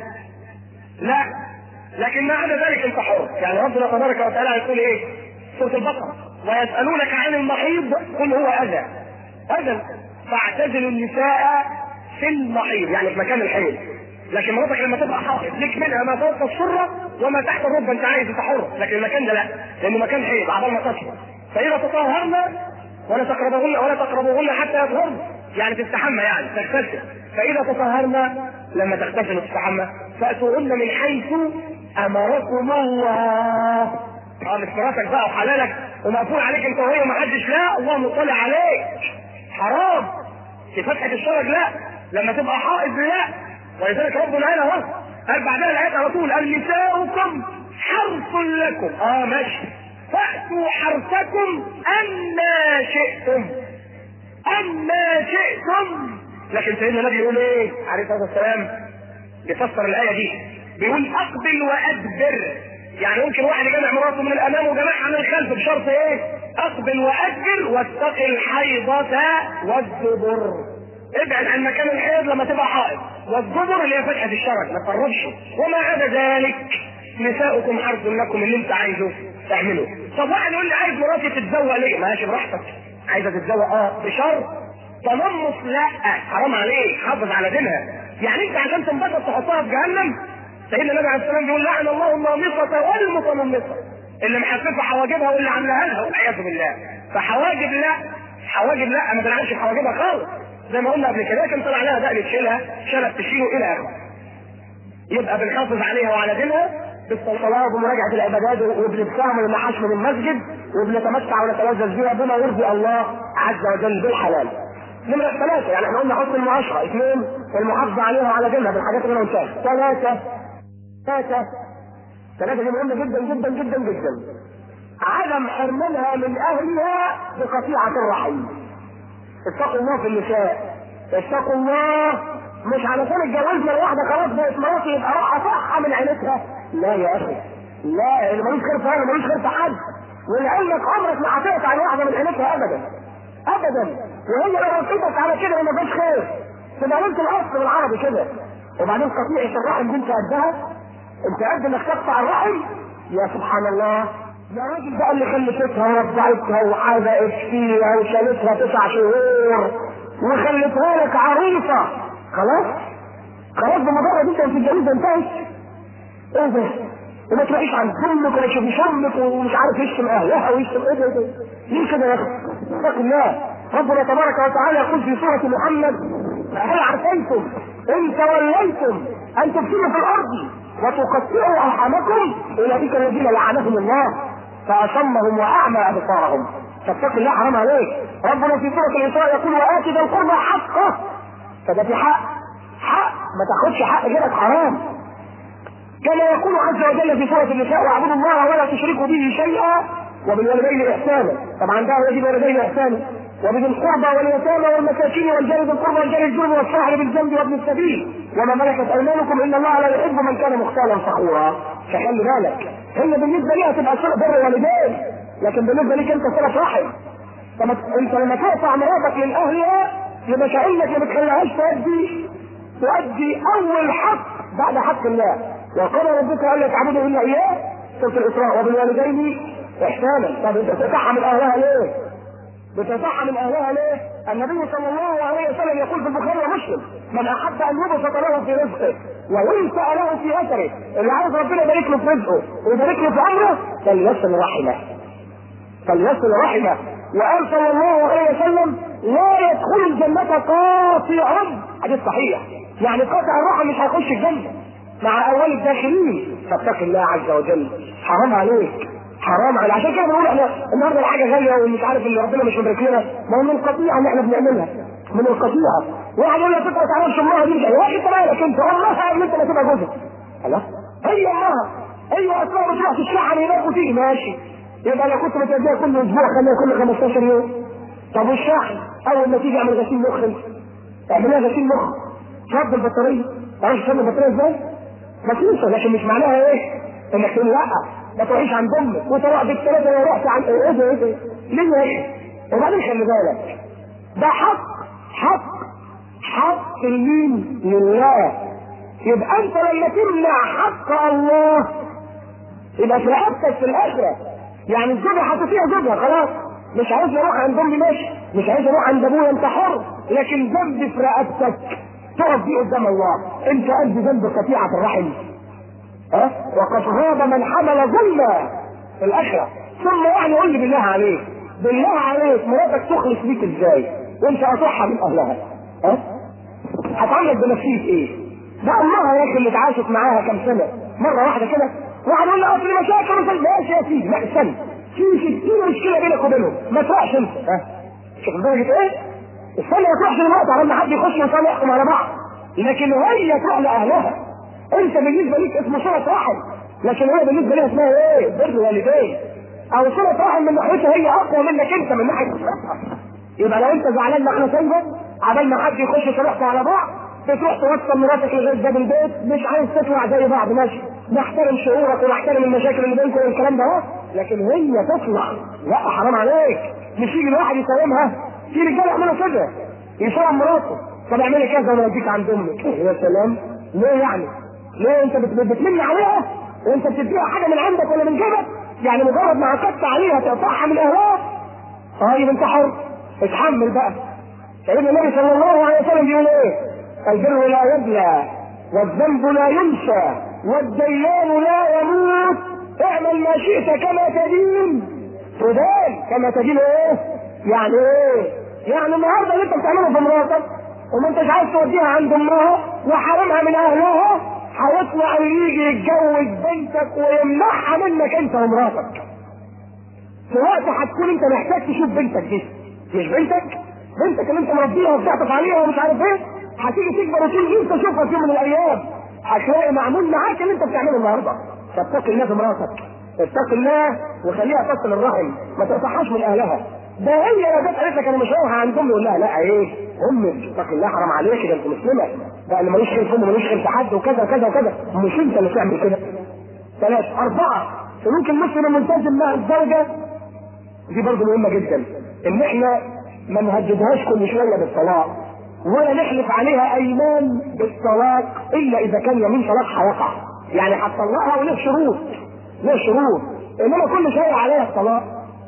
لكن ما عدا ذلك انت حر. يعني ربنا تبارك وتعالى يقول ايه؟ سورة البقرة ويسألونك عن المحيض قل هو اذى فاعتزلوا النساء في المحيض يعني في مكان الحيض. لكن مراتك لما تبقى حائض لك منها ما فوق السرة وما تحت الركبة انت عايز تحر، لكن المكان ده لا لانه مكان حيض عبال ما تطهر. فاذا تطهرنا ولا تقربوهن حتى يطهرن، يعني تستحمى يعني تغتسل. فاذا تطهرنا لما تغتسل وتستحمى فاتوهن من حيث امركم الله. مش مراتك بقى وحلالك ومقفول عليك انت وهي ومحدش، لا الله مطلع عليك، حرام في فتحة الشرج، لا لما تبقى حائض لا. ولذلك ربنا قال اهو قال بعدها الايات على طول نساؤكم حرث لكم، ماشي، فأتوا حرثكم أما شئتم. لكن سيدنا النبي يقول ايه عليه الصلاة والسلام بيفسر الآية دي بيقول أقبل وأدبر. يعني ممكن واحد يجمع مراته من الأمام وجمعها من الخلف بشرط ايه؟ أقبل وأدبر واتقي الحيضة والدبر. ابعد عن مكان الحيض لما تبقى حائض، والدبر اللي هي فتحة الشرج ما تقربش. وما عدا ذلك نساؤكم حرث لكم، اللي انت عايزه تعمله. طب واحد يقول لي عايز مراتي تتزوق ليه؟ ماشي براحتك، عايزه تتزوق بشرط تنمص لا، حرام عليك، حافظ على دينها. يعني انت عشان تنبسط تحطها في جهنم؟ سيدنا النبي عليه السلام بيقول لعن الله النامصه والمتنمصه، اللي محففه حواجبها واللي عاملاها لها والعياذ بالله. فحواجب لا ما بنعملش حواجبها خالص زي ما قلنا قبل كده، لكن طلع لها بقى تشيلها شلت تشيله الى اخره. يبقى بنحافظ عليها وعلى دينها بالصلاه ومراجعه العبادات وبنتفاهم المحاش من المسجد وبنتمتع ونتلذذ بها بما يرضي الله عز وجل بالحلال. نمرة ثلاثة، يعني احنا قلنا حسن المعاشرة، اثنين المحافظة عليها وعلى دينها بالحاجات اللي انا قلتها، ثلاثة دي مهمة جدا جدا جدا جدا. عدم حرمانها من اهلها بقطيعة الرحم. اتقوا الله في النساء، اتقوا الله، مش علشان اتجوزنا الواحدة خلاص بقت مراتي يبقى راح اصحى من عيلتها، لا يا اخي، لا، اللي ملوش خير في انا ملوش خير في حد. ولعلمك عمرك ما هتقطع الواحدة من عيلتها ابدا ابدا، وهي لو وصلتك على كده ما فيش خير، تبقى انت الاصل بالعربي كده. وبعدين قطيعة الرحم دي انت قدها، انت قد انك تقطع الرحم؟ يا سبحان الله، يا راجل بقى اللي خلفتها ورضعتها وحدقت فيها وشالتها 9 شهور وخلتها لك عروسه، خلاص خلاص بمجرد انت في الجريده انتهت. ايه ده؟ وما تلاقيش عند امك ولا تشوفيش امك ومش عارف يشتم اهلها ويشتم ايه ده؟ ليه كده يا اخي؟ اتق الله. ربنا تبارك وتعالى يقول في سوره محمد: هل عسيتم ان توليتم ان تفسدوا في الارض وتقطعوا ارحامكم؟ اولئك الذين لعنهم الله فاصمهم واعمى ابصارهم. فاتق الله، حرام عليك. ربنا في سوره الاسراء يقول: وآت ذا القربى حقه. فده في حق ما تاخدش حق غيرك حرام. كما يقول عز وجل في سوره النساء: واعبدوا الله ولا تشركوا به شيئا وبالوالدين احسانا. طبعا ده يجب الوالدين احسانا وبذي القربى واليتامى والمساكين والجار ذي القربى والجار الجنب والصاحب بالذنب وابن السبيل وما ملكت ايمانكم ان الله لا يحب من كان مختالا فخورا. فخلي بالك، هي بالنسبه ليها تبقى صله بر والدين، لكن بالنسبه لك انت صله رحم. طب انت لما تقطع مراتك من اهلها يبقى كانك ما بتخليهاش تؤدي اول حق بعد حق الله. وقال ربك الا تعبدوا الا اياه، سوره الاسراء: وبالوالدين احسانا. طب انت بتقطعها من اهلها ليه؟ النبي صلى الله عليه وسلم يقول في البخاري ومسلم: من احب ان يبسط له في رزقه وينسأ له في اثره، اللي عايز ربنا يبارك له في رزقه ويبارك له في عمره فليصل رحمه. وقال صلى الله عليه وسلم: لا يدخل الجنة قاطع. حديث صحيح، يعني قاطع الرحم مش هيخش الجنة مع اول الداخلين. فاتق الله عز وجل، حرام عليك. عشان كده بنقول احنا النهارده الحاجه غاليه ومش عارف اللي ربنا مش مبارك لنا، ما هو من القطيعه اللي احنا بنعملها، من القطيعه. واحد يقول لك انت ما تعرفش امها دي، يا اخي انت مالك انت؟ امها ان انت ما تبقى جوزها. خلاص، هي امها، ايوه اصلا بتروح تشحن هناك وتيجي ماشي. يبقى لو كنت بتوديها كل اسبوع خليها كل 15 يوم. طب والشحن اول ما تيجي اعمل غسيل مخ، اعملها غسيل مخ، شد البطاريه. تعرف تشد البطاريه ازاي؟ بسيطه، لكن مش معناها ايه؟ انك تقول لا ما تروحيش عند امك وتروح بالثلاثه لو رحت عند ايه ليه يا اخي؟ وبعدين خلي بالك، ده حق اليمين لله. يبقى انت لما تمنع حق الله يبقى في رقبتك في الاخره. يعني الزوجه هتطيع زوجها خلاص، مش عايز اروح عند امي ماشي، مش عايز اروح عند ابويا انت حر، لكن ذنب في رقبتك تقف بيه قدام الله. انت قد ذنب قطيعه الرحم. وقد غاب من حمل ظلما في الاخره. ثم يعني قول لي بالله عليك مراتك تخلص بيك ازاي وانت قاطعها من اهلها؟ هتعمل بنفسيه ايه؟ ده امها يا اخي اللي اتعاشت معاها كام سنه، مره واحده كده واحد يقول لي اصل مشاكل ماشي يا سيدي، لا استنى، في 60 مشكله بينك وبينهم، ما تروحش انت. شوف درجه ايه؟ استنى، ما تروحش دلوقتي على ما حد يخش ويصالحكم على بعض، لكن هي تروح لاهلها. انت بالنسبه ليك اسمه صله رحم، لكن هي بالنسبه لها اسمها ايه؟ بر والدين، او صله رحم من ناحيتها هي اقوى منك انت من ناحيه الصحه. يبقى لو انت زعلان ما احنا سايبه عبال ما حد يخش يصالحكم على بعض، بتروح توصل مراتك لغايه باب البيت، مش عايز تطلع زي بعض ماشي، نحترم شعورك ونحترم المشاكل اللي بينكم والكلام ده اهو، لكن هي تطلع لا حرام عليك. مش يجي الواحد يساومها، في رجاله يعملوا كده يساوم مراته، طب اعملي كذا وانا اديك عند امك. يا سلام، ليه يعني؟ ليه انت بتمن عليها وانت بتديها حاجه من عندك ولا من جيبك؟ يعني مجرد ما عقدت عليها تقطعها من اهلها؟ طيب انت حر، اتحمل بقى. سيدنا النبي صلى الله عليه وسلم بيقول ايه؟ البر لا يبلى والذنب لا ينسى والديان لا يموت، اعمل ما شئت كما تدين تدان كما تدين. ايه يعني؟ يعني النهارده اللي انت بتعمله في مراتك وما انتش عايز توديها عند امها وحرمها من اهلها، هيطلع يجي يتجوز بنتك ويمنعها منك انت ومراتك. في وقت هتكون انت محتاج تشوف بنتك دي، مش بنتك اللي انت مربيها وبتعطف عليها ومش عارف ايه، هتيجي تكبر وتيجي انت تشوفها في يوم من الايام هتلاقي معمول معاك اللي انت بتعمله النهارده. فاتق الله في مراتك، اتق الله وخليها تصل الرحم، ما تقطعهاش من اهلها. ده هي لو جت قالت لك انا مش رايحه عند امي، يقول لها لا ايه امك اتق الله حرام عليك، ده انت مسلمه، ده اللي ملوش خير في امه ملوش خير في حد وكذا وكذا وكذا، مش انت اللي تعمل كده. 3 4 سلوك المسلم الملتزم مع الزوجه دي برضه مهمه جدا، ان احنا ما نهددهاش كل شويه بالطلاق ولا نحلف عليها ايمان بالطلاق الا اذا كان يمين طلاق هيقع، يعني هتطلقها وله شروط، انما كل شويه عليها الطلاق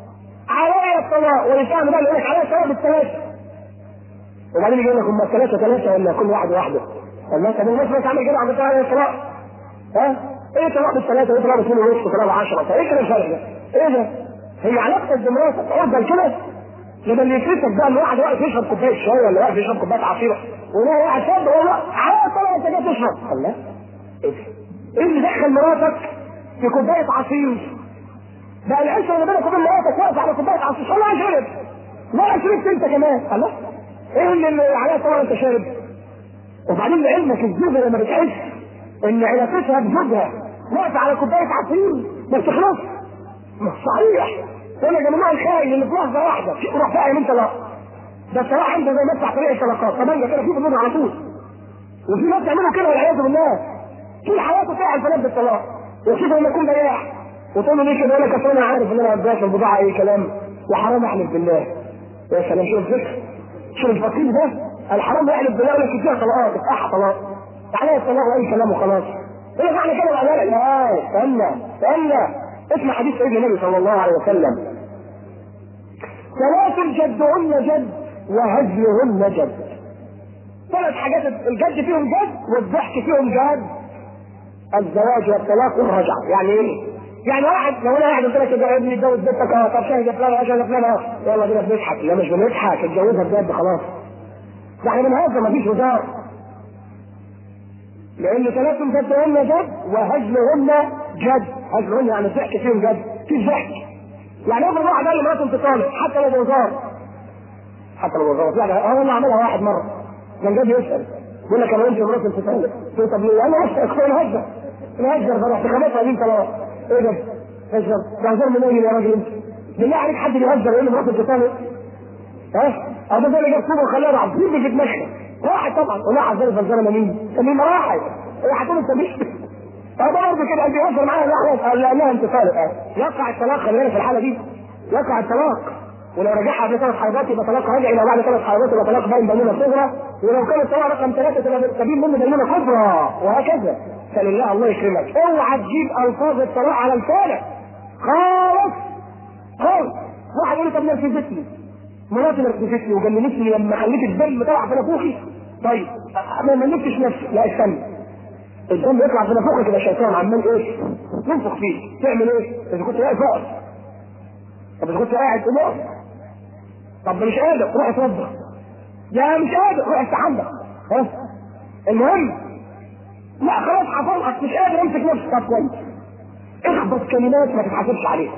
والانسان بقى يقول لك عليها الطلاق بالثلاثه، وبعدين يقول لك هم 3 ولا كل واحد واحده. الله. طب الناس ما تعمل كده عند الطلاق؟ ها؟ ايه طلاق بالثلاثه؟ ايه طلاق باثنين ونص؟ طلاق 10؟ ايه كده الفرق ده؟ ايه ده؟ هي علاقتك بمراتك افضل كده؟ لما اللي يفرقك بقى ان واحد واقف يشرب كوبايه شاي ولا واقف يشرب كوبايه عصير وهو واحد شاب ولا على طلع انت جاي تشرب. الله. ايه اللي دخل مراتك في كوبايه عصير؟ بقى العشره اللي بينك وبين مراتك واقف على كوبايه عصير ولا شرب ولا شربت انت كمان. الله. ايه اللي عليها طبعا انت شارب؟ وبعدين لعلمك الزوجه لما بتحس ان علاقتها بزوجها واقفه على كوبايه عصير ما بتخلصش. صحيح. وانا يا جماعه الخاين اللي في لحظه واحده يروح بقى يمين طلاق. ده الطلاق عنده زي ما يفتح طريق الطلاقات كمان كده في بنود على طول. وفي ناس يعملوا كده والعياذ بالله طول حياته فيها الفلات بالطلاق. وشوف لما يكون بياع وتقول له ليه كده؟ يقول لك اصل انا عارف ان انا هداك البضاعه اي كلام وحرام احلف بالله. يا سلام. شوف الفكر، شوف الفقير ده الحرام يحلف بالله يقول لك فيها طلاقات افتحها طلاق عليها الطلاق واي كلام وخلاص. ايه معنى كده بقى؟ لا استنى اسمع حديث سيدنا النبي صلى الله عليه وسلم: ثلاث جدهن جد وهزلهن جد. ثلاث حاجات الجد فيهم جد والضحك فيهم جد: الزواج والطلاق والرجعه. يعني ايه؟ يعني واحد لو انا قاعد قلت لك يا ابني اتجوز بنتك طب شاهد فلان عشان فلان يلا بينا بنضحك. لا مش بنضحك، اتجوزها بجد خلاص. يعني من هذا مفيش هزار. لان ثلاث جدهن جد وهزلهن جد. هزلهن يعني الضحك فيهم جد، في ضحك. يعني افرض واحد قال لمراته انت طالق حتى لو بوزار، يعني انا عملها واحد مره كان جاي يسال يقول لك انا وانت مراتي انت طالق. قلت طب ليه؟ انا نهزر فرحت خمسها دي طلاق. ايه ده؟ هزار منين يا راجل انت؟ بالله عليك حد بيهزر يقول لي مراتي انت طالق؟ ها؟ ابو ده اللي جاب كوبا وخلاه يلعب في دماغها واحد طبعا ولا حزر فزانه مين؟ كان مراحل هي هتقول انت مش طب برضه كده قال بيهزر معايا قال لا انت طالق. يقع الطلاق. خلي بالك في الحاله دي يقع الطلاق، ولو رجعها قبل 3 حيضات يبقى طلاق راجع، لو بعد 3 حيضات يبقى طلاق باين بينونه صغرى، ولو كان الطلاق رقم 3 تبقى تبين منه بينونه كبرى، وهكذا. فلله الله يكرمك اوعى تجيب الفاظ الطلاق على لسانك خالص. واحد يقول لي طب نرفزتني مراتي نرفزتني وجننتني لما خليت الدم طلع في نافوخي. طيب ما نمتش نفسي. لا استنى، الدم يطلع في نافوخك يبقى شيطان عمال ايه؟ تنفخ فيه. تعمل ايه؟ اذا كنت واقف اقف. طب اذا كنت قاعد تقف. طب مش قادر روح اتوضى. لا مش قادر روح استحمى. ها؟ المهم لا خلاص حصلت مش قادر امسك نفسي. طب كويس اخبط كلمات ما تتحاسبش عليها.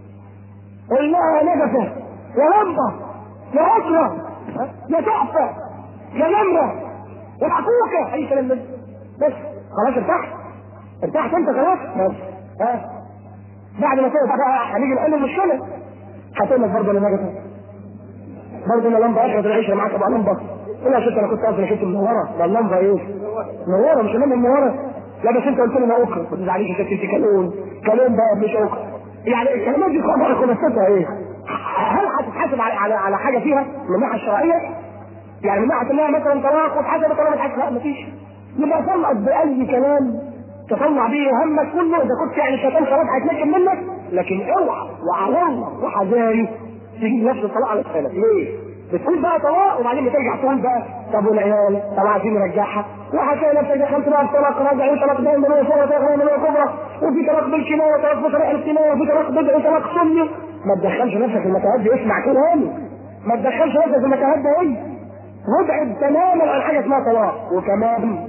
قول لها يا نجفه يا لمبه يا عطره يا تحفه يا نمره يا حقوقه اي كلام ده بس خلاص ارتحت انت خلاص بس. ها بعد ما تقف بقى هنيجي نحل المشكله. هتقول لك برضه انا نجفه برضه انا لمبه اخرت العيشه معاك ابقى لمبه. قول لها شفت انا كنت اصلا شفت منوره. ده اللمبه ايه؟ منوره مش لمبه منوره. لا بس انت قلت لي انا اكره ما تزعليش انت كلام بقى مش اكره. يعني الكلمات دي خلاصتها ايه؟ هل هتتحاسب على حاجه فيها من الناحيه الشرعيه؟ يعني من ناحيه انها مثلا طلاق واتحاسبت ولا ما اتحاسبت؟ لا مفيش. يبقى طلعت باي كلام تطلع بيه همك كله. اذا كنت يعني الشيطان خلاص هيتنجم منك، لكن اوعى وعلى الله وحذاري تيجي نفس الطلاق على لسانك. ليه؟ بتقول بقى طلاق وبعدين بترجع تقول بقى طب والعيال طب عايزين نرجعها، وهتلاقي نفسك دخلت بقى في طلاق راجع وطلاق دائما وصوره دائما كبرى، وفي طلاق بالكنايه وطلاق بشرع الاجتماعي وفي طلاق بدعي وطلاق سني. ما تدخلش نفسك في المتاهات دي. اسمع كلامي، ما تدخلش نفسك في المتاهات دي. وابعد تماما عن حاجه اسمها طلاق، وكمان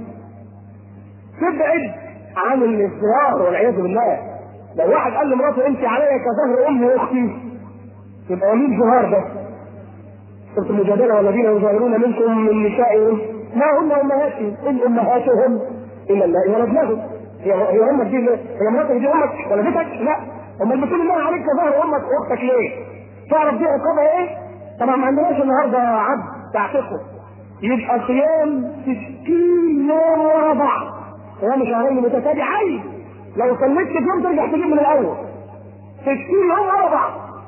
تبعد عن الازدراء والعياذ بالله. لو واحد قال لمراته انت عليا كظهر امي واختي يبقى مين ظهار ده؟ سورة المجادلة والذين يظاهرون منكم من نسائهم ما هن امهاتهم ان امهاتهم الا الله ولدناهم. هي امك دي هي مراتك دي امك ولدتك؟ لا. امال بتقول انها عليك كظهر امك واختك ليه؟ تعرف دي عقابها ايه؟ طبعا ما عندناش النهارده عبد تعتقه يبقى صيام 60 يوم ورا بعض، صيام شهرين متتابعين. لو صليت في يوم ترجع تجيب من الاول 60 يوم ورا بعض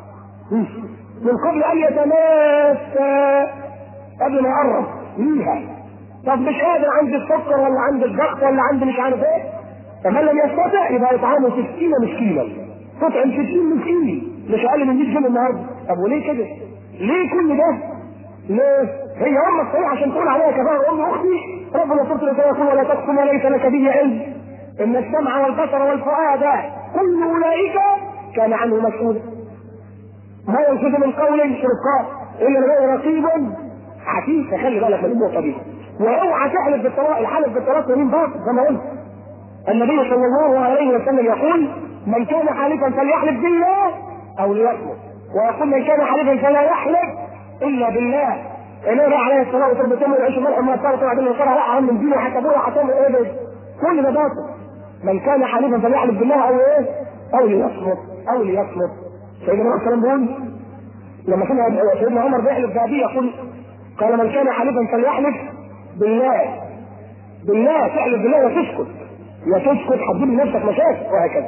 من قبل ان يتماسى قبل ما يقرب ليها. طب مش قادر عندي السكر ولا عندي الضغط ولا عندي مش عارف ايه، فمن لم يستطع يبقى يطعمه 60 مسكينا. تطعم 60 مسكين مش اقل من 100 جنيه النهارده. طب وليه كده؟ ليه كل ده؟ ليه؟ هي امك صحيح عشان تقول عليها كفاءة امي اختي، ربنا سبحانه وتعالى يقول ولا تقف ما ليس لك به علم ان السمع والبصر والفؤاد كل اولئك كان عنه مسؤولا. ما يلفظ من قول شركاء الا لديه رقيب عتيد. فخلي بالك من النقطه دي، واوعى تحلف بالطلاق. الحلف بالطلاق يمين باطل كما قلت. النبي صلى الله عليه وسلم يقول من كان حالفا فليحلف بالله او ليصمت، ويقول من كان حالفا فلا يحلف الا بالله. النبي عليه الصلاه والسلام بتقول العيش ملح ما صار طبعا من الصلاه لا من دينه حتى ابوه حتى ايه كل ده باطل. من كان حالفا فليحلف بالله او ايه او ليصمت او ليصمت. سيدنا النبي صلى الله عليه وسلم لما كان سيدنا عمر بيحلف بأبيه يقول قال من كان حالفا فليحلف بالله. بالله تحلف بالله وتسكت، يا تسكت هتجيب لنفسك مشاكل وهكذا.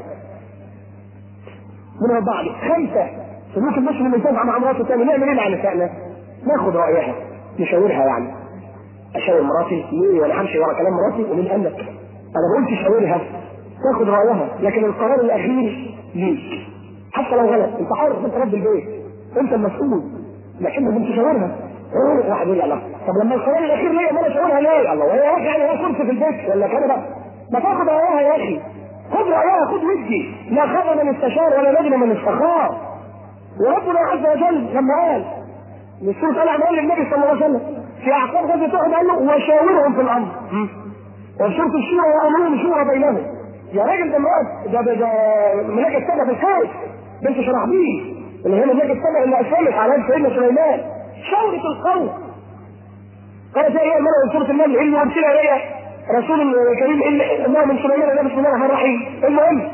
من بعض 5 سلوك المسلم الانسان مع مراته الثانيه. نعمل ايه مع نسائنا؟ ناخد رايها نشاورها. يعني اشاور مراتي ليه وانا همشي ورا كلام مراتي؟ ومين قال لك؟ انا بقول تشاورها تاخد رايها، لكن القرار الاخير ليك حتى لو غلط. انت حر، انت رب البيت، انت المسؤول، لكن لازم تشاورها. واحد يقول الله طب لما القرار الاخير ليه ما انا اشاورها ليه؟ الله وهي يا اخي يعني هي كرسي في البيت ولا كده بقى؟ ما تاخد رايها يا اخي، خد رايها، خد ودي. لا خاب من استشار ولا ندم من استخار. وربنا عز وجل لما قال الرسول قال عمال للنبي صلى الله عليه وسلم في اعقاب غزوه احد قال له وشاورهم في الامر. وفي سوره الشورى وامرهم شورى بينهم. يا راجل ده مراد ده ملاك السبع في الخارج بنت شرحبيل اللي هي ملاك السبع اللي اسلمت على سيدنا سليمان. شاورة القوم قالت يا ايها الملأ من سوره النمل اني ارسل الي رسول كريم انه من سليمان الله بسم الله الرحمن الرحيم. المهم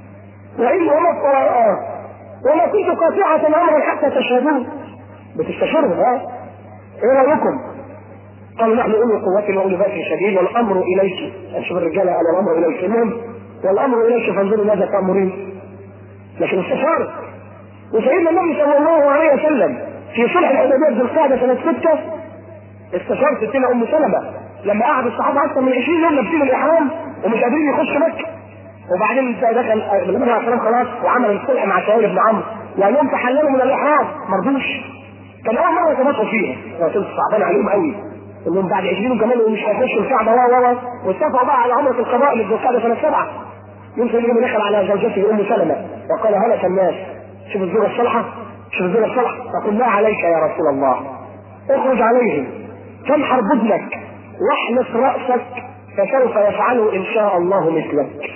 وما كنت قاطعة امرا حتى تشهدون. بتستشيرهم ايه رايكم؟ قالوا نحن اولي قوة واولي باس شديد والامر اليك. اشوف الرجاله قالوا الامر اليك. المهم والامر اليك فانظروا ماذا تامرين. لكن استشار. وسيدنا النبي صلى الله عليه وسلم في صلح الحديبيه ذي القعده سنه 6 استشار ستنا ام سلمه لما قعد الصحابه اكثر من 20 يوم لابسين الاحرام ومش قادرين يخشوا مكه. وبعدين دخل النبي عليه الصلاه خلاص وعمل الصلح مع سهيل بن عمرو وقال لهم تحللوا من الاحرام ما رضوش. كان اول مره يتبطوا فيها الرسول صعبان عليهم قوي انهم بعد 20 كمان ومش هيخشوا الكعبه واتفقوا بقى على عمره القضاء اللي القعده سنه 7. يمكن يجي دخل على زوجته ام سلمه وقال هلك الناس. شوف الزوجه الصالحه، شوف الزوجه الصالحه تقول لا عليك يا رسول الله اخرج عليهم تنحر بدنك واحنس راسك فسوف يفعله ان شاء الله مثلك.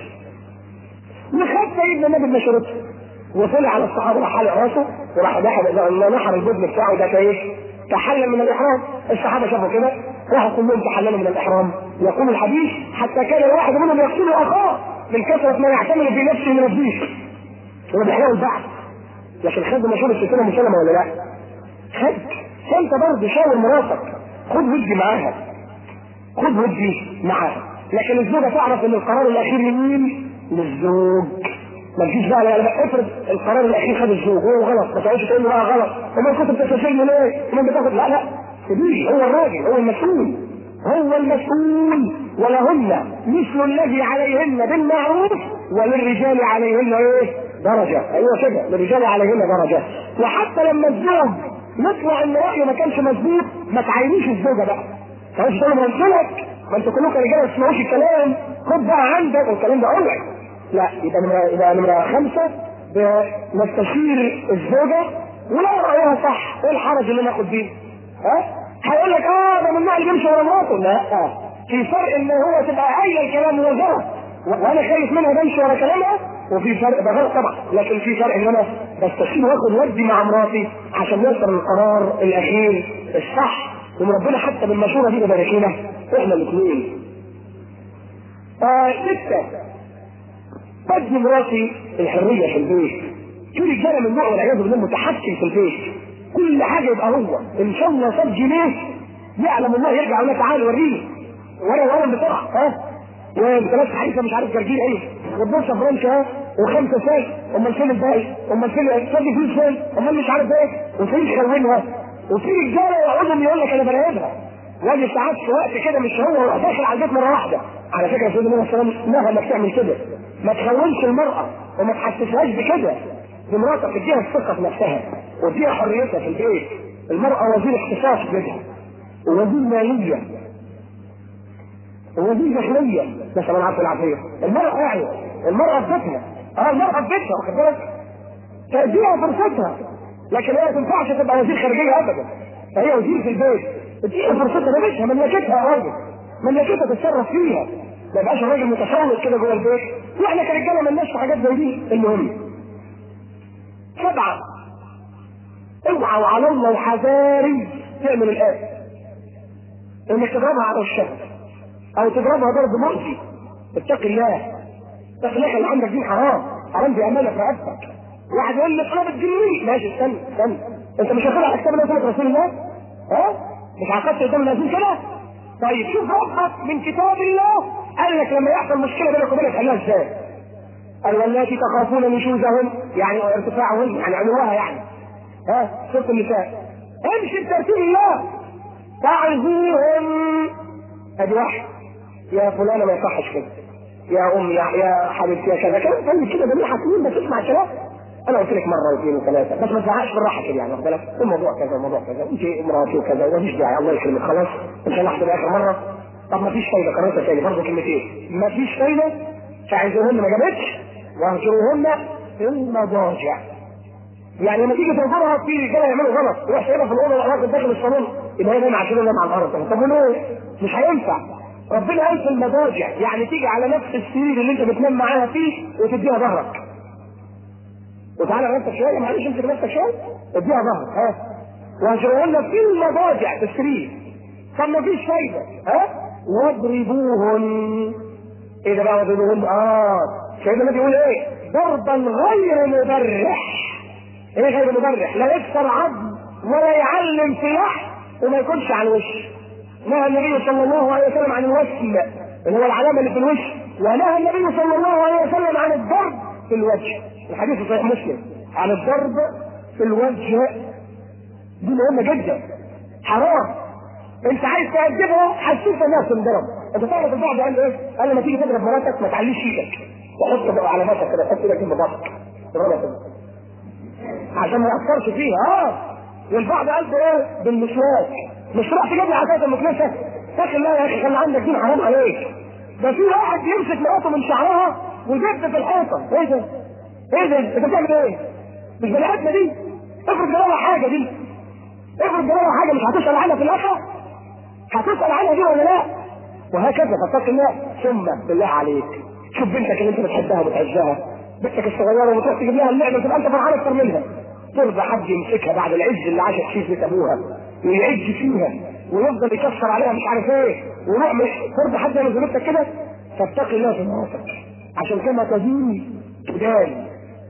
وخد سيدنا النبي بن شرط وطلع على الصحابه راح حلق راسه وراح نحر البدن بتاعه ده ايه؟ تحلل من الاحرام. الصحابه شافوا كده راحوا كلهم تحللوا من الاحرام. يقول الحديث حتى كان الواحد منهم يقتل اخاه من كثره ما يعتمد في نفسه من الضيق. هو بيحاول البعض لكن خد مشهور السيدة مسلمة ولا لا؟ خد. فانت برضه شاور مراتك خد ودي معاها، خد ودي معاها. لكن الزوجه تعرف ان القرار الاخير لمين؟ للزوج. ما تجيش بقى لا افرض القرار الاخير خد الزوج وهو غلط ما تقعدش تقول له لا غلط وما كنت بتستشيرني ليه؟ وما بتاخد لا سيبيه. هو الراجل هو المسؤول، هو المسؤول. ولهن مثل الذي عليهن بالمعروف وللرجال عليهن ايه؟ درجه. ايوه كده للرجال عليهن درجه. وحتى لما الزوج نطلع ان رايه ما كانش مظبوط ما تعينيش الزوجه بقى. فمش تقول منزلك ما انتوا كلكم رجاله ما تسمعوش الكلام خد بقى عندك والكلام ده اوعي. لا يبقى نمره 5 بنستشير الزوجه ولا رايها صح. ايه الحرج اللي ناخد بيه؟ هيقول لك ده من النوع اللي بيمشي ورا مراته. لا في فرق ان هو تبقى قايله الكلام وغلط وانا خايف منها بمشي ورا كلامها، وفي فرق ده غلط طبعا. لكن في فرق ان انا بستشير واخد ودي مع مراتي عشان نوصل للقرار الاخير الصح. وربنا حتى بالمشوره دي بيبارك لنا احنا الاثنين. 6 بدي مراتي الحريه في البيت. في رجاله من نوع والعياذ بالله متحكم في البيت كل حاجه يبقى هو ان شاء الله صار جنيه يعلم الله يرجع يقول لك تعالى وريني ورا بسرعه وثلاث حريفه مش عارف جرجير ايه والبورصه فرنسا و5 ساعات امال فين الباقي؟ امال فين تصدي فلوس فين؟ امال مش عارف ايه وفين يخونها. وفي رجاله يقعدوا يقول لك انا براقبها واجي ساعات في وقت كده مش هو داخل على البيت مره واحده. على فكره سيدنا النبي صلى الله عليه وسلم نهى انك تعمل كده. ما تخونش المراه وما تحسسهاش بكده. دي مراتك اديها الثقه في نفسها واديها حريتها في البيت. المرأة وزير اختصاص بها، ووزير مالية، ووزير داخلية، نسأل الله العافية والعافية. المرأة يعني المرأة في بيتها، المرأة في بيتها، واخد بالك؟ تأديها فرصتها، لكن هي ما تنفعش تبقى وزير خارجية أبدا، فهي وزير في البيت، اديها فرصتها، ده بيتها، مملكتها يا راجل، مملكتها تتصرف فيها، ما يبقاش الراجل متسلط كده جوه البيت، واحنا كرجاله مالناش في حاجات زي دي. المهم 7 اوعى وعلى الله وحذاري تعمل الآن انك تضربها على وشها او تضربها ضرب مؤذي. اتق الله، اتق الله، اللي عندك دين حرام، حرام دي امانه في رقبتك. واحد يقول لك انا بتجنني، ماشي استنى، انت مش هتطلع على كتاب الله وسنه رسول الله؟ مش عقدت قدام الناس كده؟ طيب شوف ربك من كتاب الله قال لك لما يحصل مشكله بينك وبينك حلها ازاي؟ قال واللاتي تخافون نشوزهم، يعني ارتفاعهن، يعني علوها، يعني سوره النساء، امشي بترتيب الله، تعظوهم. ادي واحد، يا فلانه ما يصحش كده، يا ام، يا حبيبتي، يا كذا كده، خلي كده جميع حاكمين بس اسمع الكلام. انا قلت لك مره واثنين وثلاثه، بس ما تزعقش بالراحه كده، يعني واخد بالك؟ الموضوع كذا، الموضوع كذا، انت مراتي وكذا، ومفيش داعي، الله يكرمك، خلاص ان شاء الله هتبقى اخر مره. طب مفيش فايده، قررت تاني برضه كلمتين، مفيش فايده، فعايزوهن ما جابتش، واهجروهن في المضاجع. يعني لما تيجي تنظرها في رجاله يعملوا غلط، يروح سايبها في الاوضه والاوضه داخل الصالون، يبقى هي نايمه عشان نايمه على الارض. طب وليه؟ مش هينفع. ربنا قال في المضاجع، يعني تيجي على نفس السرير اللي انت بتنام معاها فيه وتديها ظهرك. وتعالى نفسك شويه، معلش امسك نفسك شويه، اديها ظهرك، واهجروهن في المضاجع، في السرير. طب مفيش فايده، واضربوهن. ايه ده بقى واضربوهن؟ سيدنا النبي يقول ايه؟ ضربا غير مبرح. ايه غير مبرح؟ لا يكسر عظم ولا يعلم في لحم وما يكونش على الوش. نهى النبي صلى الله عليه وسلم عن الوسم اللي هو العلامه اللي في الوش، ونهى النبي صلى الله عليه وسلم عن الضرب في الوجه. الحديث في صحيح مسلم عن الضرب في الوجه، دي مهمه جدا، حرام. انت عايز تأدبها هتشوف الناس تنضرب. انت تعرف البعض قال ايه؟ قال لما تيجي تضرب مراتك ما تعليش ايدك، وحط بقى على ماتك كده، حط ايدك جنب بطنك تضربها كده عشان ما يأثرش فيها. والبعض قال ايه؟ بالمسواك. مش تروح تجيب لي عصايه المكنسه؟ اتق الله يا اخي، خلي عندك دين، حرام عليك. ده في واحد يمسك مراته من شعرها ويجد في الحيطه. ايه ده؟ ايه ده؟ انت بتعمل ايه؟ مش بني ادمه دي؟ افرض جرالها حاجه دي، افرض جرالها حاجه، مش هتسال عنها في الاخره؟ هتسال عنها دي ولا لا؟ وهكذا. فاتق الله. ثم بالله عليك شوف بنتك اللي انت بتحبها وبتعزها، بنتك الصغيره، وتروح تجيب لها اللعبه تبقى انت فرحان اكتر منها، ترضى حد يمسكها بعد العز اللي عاشت فيه في ابوها ويعز فيها ويفضل يكسر عليها مش عارف ايه ويعمل، ترضى حد يعمل زميلتك كده؟ فاتق الله في مراتك، عشان كما تدين تدان.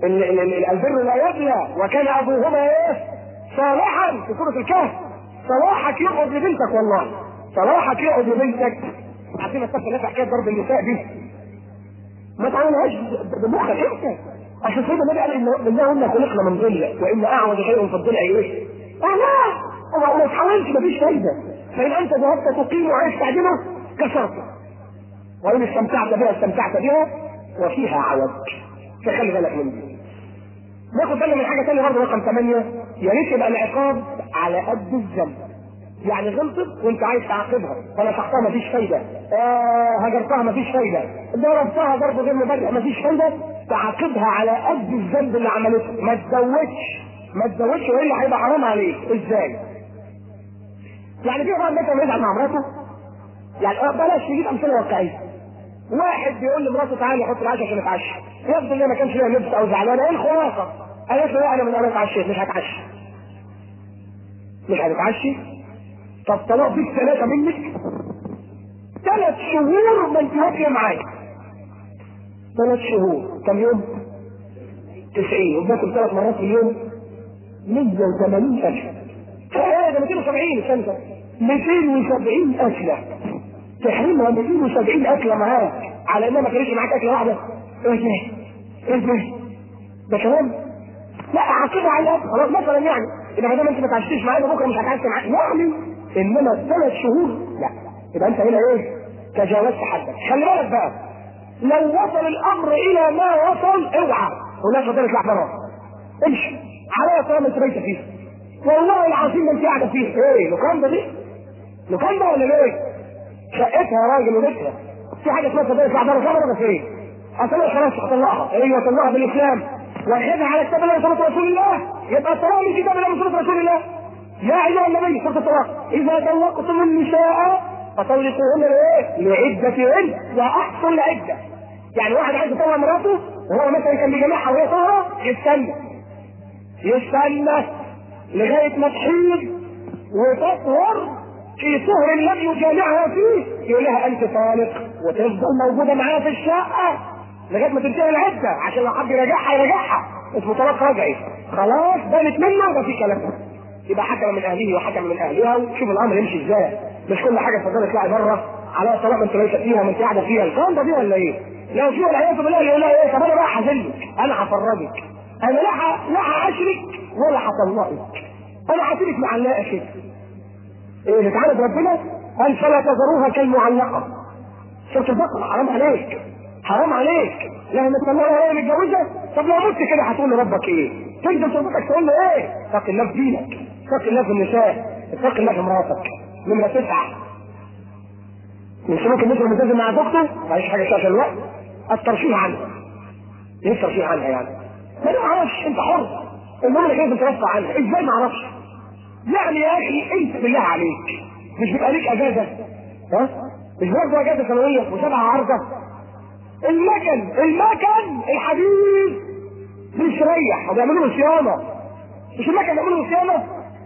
البر لا يبلى وكان ابوهما ايه؟ صالحا، في سوره الكهف. صلاحك يقعد لبنتك، والله صلاحك يقعد لبنتك. عارفين اتق الله في حكايه ضرب النساء دي، ما تعملهاش بمخك انت، عشان سيدنا النبي قال انهن خلقنا من ضلع وان اعوج شيء في الضلع ايه؟ لا، ما تحاولش، مفيش فايده. فان انت ذهبت تقيم وعايز تعدله كسرته، وان استمتعت بها استمتعت بها وفيها عوج. فخلي بالك من دي. ناخد بالنا من حاجه ثانيه برضه، رقم 8، يا ريت يبقى العقاب على قد الذنب. يعني غلطت وانت عايز تعاقبها، فنصحتها مفيش فايده، هجرتها مفيش فايده، ضربتها ضرب غير مبرح مفيش فايده، تعاقبها على قد الذنب اللي عملته، ما تزودش والا هيبقى حرام عليك. ازاي؟ يعني في واحد مثلا يزعل مع مراته، يعني بلاش نجيب امثله واقعيه. واحد بيقول لمراته تعالي حط العشاء عشان نتعشى، يفضل ليه ما كانش ليها لبس او زعلانه، ايه الخلاصه؟ قالت له لا انا من انا اتعشيت، مش هتتعشي. طب طلاق فيك 3 منك، 3 شهور ما انت واكله معايا، 3 شهور كم يوم؟ 90، وباكل 3 مرات في اليوم، 180 اكله. ده 270 سنه، 270 اكله تحرمها، 270 اكله معاك على انها ما كانتش معاك اكله واحده. ايه ده كلام؟ لا عاقبها على خلاص مثلا، يعني اذا ما دام انت ما تعشيش معايا بكره مش هتعشى معايا يعني، انما 3 شهور لا، يبقى انت هنا ايه؟ تجاوزت حدك. خلي بالك بقى، لو وصل الامر الى ما وصل اوعى هناك فضلت لحظه امشي على طالما انت بيت فيه، والله العظيم انت قاعد دي ايه؟ لوكاندا دي؟ لوكاندا ولا ايه؟ شقتها يا راجل وبيتها. في حاجه اسمها صدقه شعبان ولا بس ايه؟ اطلقها خلاص اطلقها. ايوه طلقها بالاسلام واخدها على كتاب الله وسنه رسول الله. يبقى الطلاق من كتاب الله وسنه رسول الله. يا ايها النبي سوره الطلاق اذا طلقتم النساء فطلقوهن لعدتهن واحصوا العده. يعني واحد عايز يطلق مراته وهو مثلا كان بيجمعها وهي طاهره يستنى لغايه ما تحيض وتطهر في طهر لم يجامعها فيه يقول لها انت طالق وتفضل موجوده معاه في الشقه لغايه ما تنتهي العده عشان لو حد يراجعها اسمه طلاق رجعي. خلاص بانت منه يبقى في كلام. يبقى حكم من اهله وحكم من اهلها وشوف الامر يمشي ازاي. مش كل حاجه تفضل تطلعي بره على طلاق ما انت ليس فيها ما انت قاعده فيها. الكلام دي ولا ايه؟ لو في والعياذ بالله يقول لها ايه؟ طب انا بقى هذلك انا هفرجك انا لا هاشرك ولا هطلقك انا هسيبك معلقه كده. ايه بتعالج ربنا؟ قال فلا تذروها كالمعلقه. شفت البقره؟ حرام عليك لما تطلعها وهي متجوزه. طب لو مت كده هتقول لربك ايه؟ تنزل صوتك تقول له ايه؟ اتق الله في دينك، اتق الله في النساء، اتق الله في مراتك. نمره 9 من سلوك النساء الملتزم مع زوجته معلش حاجه عشان الوقت الترفيه عنها. ايه الترفيه عنها يعني؟ ما اعرفش انت حر. المهم انك لازم ترفع عنها. ازاي ما اعرفش؟ يعني يا اخي انت بالله عليك مش بيبقى ليك اجازه؟ ها؟ مش برضه اجازه سنويه و7 عرضه؟ المكن الحديد بيشريح وبيعملوا له صيانه. مش المكن بيعملوا له صيانه؟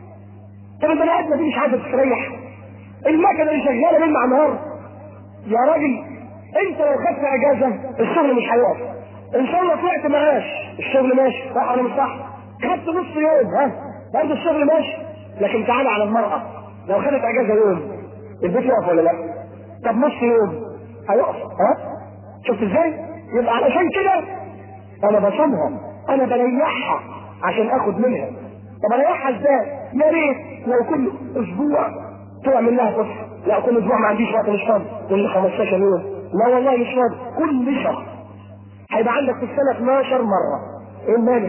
طب البني ادم دي مش عايزه تستريح؟ المكنه اللي شغاله ليل مع نهار. يا راجل انت لو خدت اجازه الشغل مش هيقف. ان شاء الله طلعت معاش الشغل ماشي صح ولا مش صح؟ خدت نص يوم برضه الشغل ماشي. لكن تعالى على المرأة لو خدت اجازة يوم البيت يقف ولا لا؟ طب نص يوم هيقف. شفت ازاي؟ يبقى علشان كده انا بصومها انا بريحها عشان اخد منها. طب اريحها ازاي؟ يا ريت لو كل اسبوع تعمل لها فسحه. لا كل اسبوع ما عنديش وقت مش فاضي. كل 15 يوم لا والله مش فاضي. كل شهر هيبقى عندك في السنه 12 مره. ايه المانع؟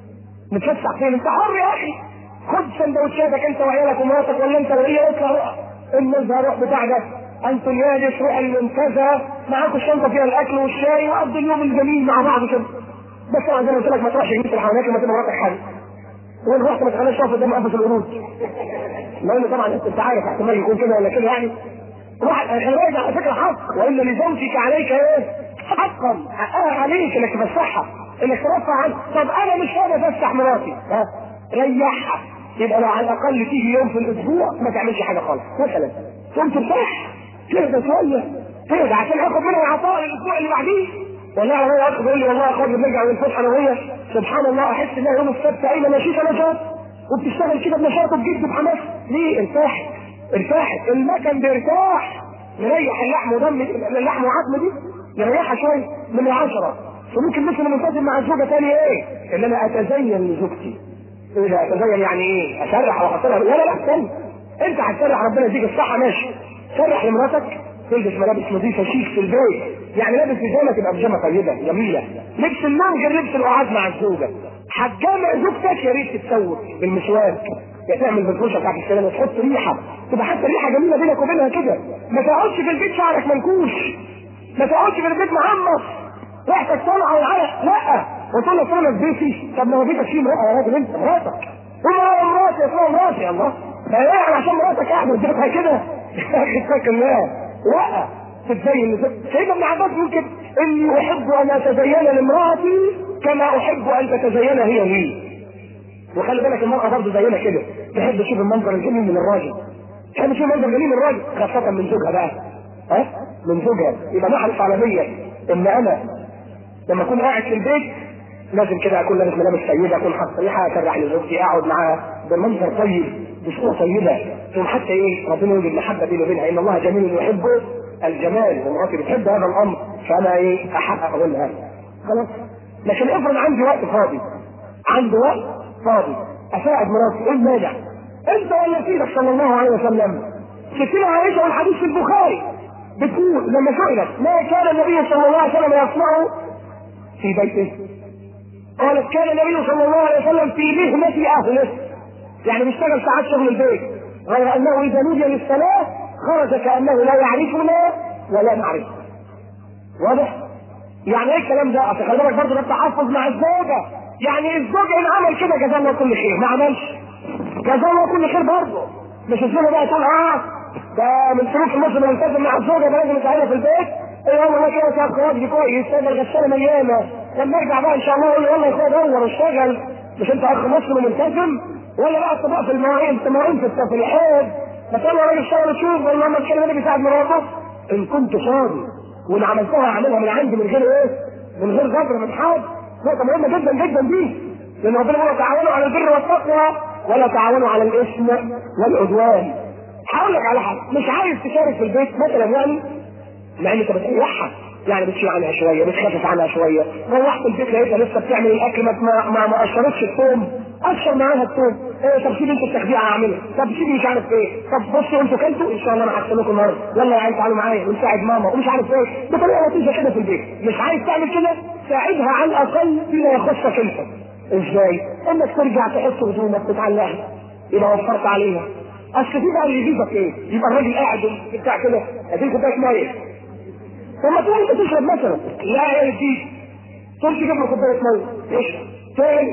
نتفسح فين؟ انت حر يا اخي. خد سندوتشاتك انت وعيالك ومراتك ولا انت وهي واطلع روح. النزهه روح بتاع ده انتوا اليادس روح المنتزه معاكم الشنطه فيها الاكل والشاي وقضوا اليوم الجميل مع بعض كده. بس انا زي ما قلت لك ما تروحش جنينه الحيوانات وما تبقى مراتك حاجه. وين رحت ما تخليش تقف قدام قفص القرود. لان طبعا انت عارف احتمال يكون كده ولا كده يعني. واحد خلي بالك على فكره حق وان لزوجتك عليك ايه؟ حقا حقها عليك انك تفسحها انك ترفع عنها. طب انا مش قادر افسح مراتي ريحها. يبقى لو على الاقل تيجي يوم في الاسبوع ما تعملش حاجه خالص مثلا تقوم ترتاح تهدى شويه تهدى عشان اخد منها العطاء الاسبوع اللي بعديه. والله انا اخد يقول لي والله اخد بنرجع من الفسحه انا وهي سبحان الله احس انها يوم السبت اين ماشيه نشاط وبتشتغل كده بنشاط وبجد بحماس. ليه؟ ارتاحت المكن بيرتاح يريح اللحم ودم اللحم وعظم دي يريحها شويه من 10. وممكن مثلا منتظم مع الزوجه ثانيه ايه؟ ان انا اتزين لزوجتي. ايه ده اتزين يعني ايه؟ اسرح واحط لها لا استنى انت هتسرح ربنا يديك الصحه ماشي. سرح لمراتك تلبس ملابس نظيفه شيك في البيت يعني لابس بيجامه تبقى بيجامه طيبه جميله. لبس النوم غير لبس القعاد مع الزوجه. هتجامع زوجتك يا ريت تتسوق بالمسواك يا تعمل بالفرشه بتاعت السلام وتحط ريحه تبقى حتى ريحه جميله بينك وبينها كده. ما تقعدش في البيت شعرك منكوش. ما تقعدش في البيت معمص ريحتك طالعه والعرق. لا وتقول لك انا في بيتي. طب ما هو بيتك فيه امراه يا راجل انت مراتك. قول مراتي يا مراتي يا الله فايه عشان مراتك قاعده قدامها كده اتقي الله. لا تتزين سيدنا ابن عباس ممكن اني احب ان اتزين لامراتي كما احب ان تتزين هي لي. وخلي بالك المرأة برضه زينا كده تحب تشوف المنظر الجميل من الراجل. تحب تشوف المنظر الجميل من الراجل خاصة من زوجها بقى. من زوجها يبقى نحرص على نية ان انا لما اكون قاعد في البيت لازم كده اكون لابس ملابس طيبه اكون حاطط ريحه اسرح لزوجتي اقعد معاها بمنظر طيب بصوره طيبه ثم حتى ايه ربنا يوجد محبه بيني وبينها ان الله جميل يحب الجمال ومراتي بتحب هذا الامر فانا ايه احقق لها خلاص. لكن افرض عندي وقت فاضي اساعد مراتي ايه المانع؟ انت ولا سيدك صلى الله عليه وسلم ستنا عائشه والحديث في البخاري بتقول لما سئلت ما كان النبي صلى الله عليه وسلم يصنع في بيته قالت كان النبي صلى الله عليه وسلم في مهنة اهله يعني بيشتغل ساعات شغل البيت، غير انه اذا نودي للصلاه خرج كانه لا يعرفنا ولا نعرفه. واضح؟ يعني ايه الكلام ده؟ اصل خلي بالك برضه ده التحفظ مع الزوجه، يعني الزوج ان عمل كده جزاه الله كل خير، ما عملش جزاه الله كل خير برضه. مش الزوجه بقى تقول ده من سلوك المسلم الملتزم مع الزوجه ده لازم يساعدها في البيت، ايه والله كده يا اخويا دي كويس، ده الغساله مليانه، لما ارجع بقى ان شاء الله اقول له والله يا اخويا دور واشتغل، مش انت اخ مسلم ملتزم؟ ولا بقى الطباق في المواعين في الحيض، ما تقول له اشتغل وتشوف والله ما الكلمه دي بيساعد مراته. ان كنت صادق وان عملتها اعملها من عندي من غير ايه؟ من غير غدر من حد. نقطه مهمه جدا جدا دي، لان ربنا يقول تعاونوا على البر والتقوى ولا تعاونوا على الاثم والعدوان. هقول لك على حاجه، مش عايز تشارك في البيت مثلا يعني، مع انك بتريحها يعني بتشيل عنها شويه بتخفف عنها شويه، روحت البيت لقيتها لسه بتعمل الاكل ما قشرتش الثوم، قشر معاها الثوم، طب سيبي انت التخديعه اعملها، طب سيبي مش عارف ايه، طب بصوا انتوا كلتوا ان شاء الله انا هغسل لكم النهارده، يلا يا عيال تعالوا معايا ونساعد ماما ومش عارف ايه، بطريقه لطيفه كده في البيت. مش عايز تعمل كده، ساعدها على الاقل فيما يخصك انت. ازاي؟ انك ترجع تحط هدومك تتعلقها يبقى وفرت عليها. اصل في بقى اللي يجيبك ايه؟ يبقى الراجل قاعد بتاع كده اديك كوبايه ميه، لما تقول انت تشرب مثلا لا ايه دي تقول تجيب له كوبايه ميه اشرب تاني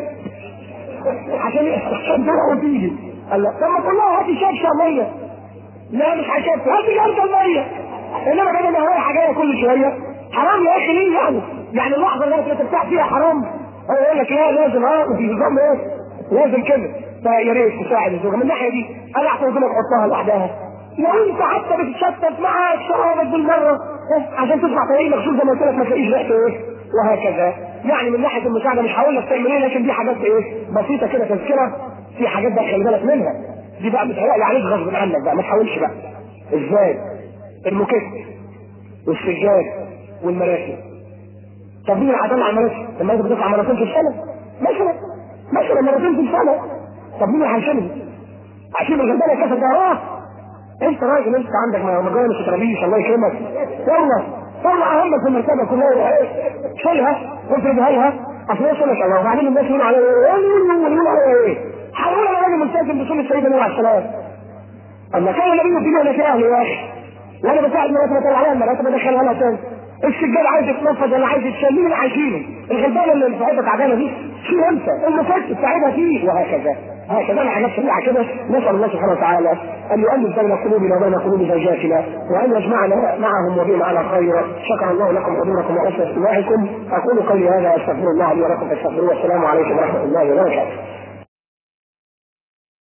عشان تروح وتيجي. قال لا طب ما تقول لها هاتي شبشه ميه، لا مش هشرب هاتي جرده ميه، انما بدل ما رايحه جايه كل شويه حرام يا اخي ليه يعني اللحظه اللي انت ترتاح فيها حرام. هو يقول لك لا لازم في نظام ايه لازم كده. فيا ريت تساعد الزوجه من الناحيه دي، انا احسن لك حطها لوحدها، لو انت حتى بتتشتت معاك شرابك بالمره عشان تسمع طريق مخصوص زي ما قلت لك ما تلاقيش ريحته ايه وهكذا. يعني من ناحيه المساعده مش هقول لك تعمل ايه، لكن دي حاجات ايه بسيطه كده تذكره، في حاجات بقى خلي بالك منها، دي بقى بتهيألي عليك غصب عنك بقى ما تحاولش بقى. ازاي؟ المكت والسجاد والمراكب. طب مين اللي هيطلع المراكب؟ لما انت بتطلع مرتين في السنه مثلا مرتين في السنه، طب مين اللي هيشيلهم؟ عشان الغلبانه كاسه ده انت راجل انت عندك مجال في ترابيش الله يكرمك، طلع همك في المرتبه كلها شيلها وافرضها لها اصل يوصل لك الله. وبعدين الناس يقولوا على ايه؟ حول على راجل ملتزم بسنه السيده النبي عليه السلام. اما كان النبي في مهنه اهله يا اخي، وانا بساعد مراتب اطلع عليها المراتب ادخلها لها تاني. السجاد عايز يتنفض ولا عايز يتشال، مين اللي عايزينه؟ الغلبانه اللي صاحبها تعبانه دي شيل انت، المفسد ساعدها فيه وهكذا. هكذا الحاجات سريعه كده. نسال الله سبحانه وتعالى ان يؤلف بين قلوبنا وبين قلوب زوجاتنا وان يجمعنا معهم وبهم على خير. شكر الله لكم حضوركم وحسن استماعكم. اقول قولي هذا استغفر الله لي ولكم فاستغفروه والسلام عليكم ورحمه الله وبركاته.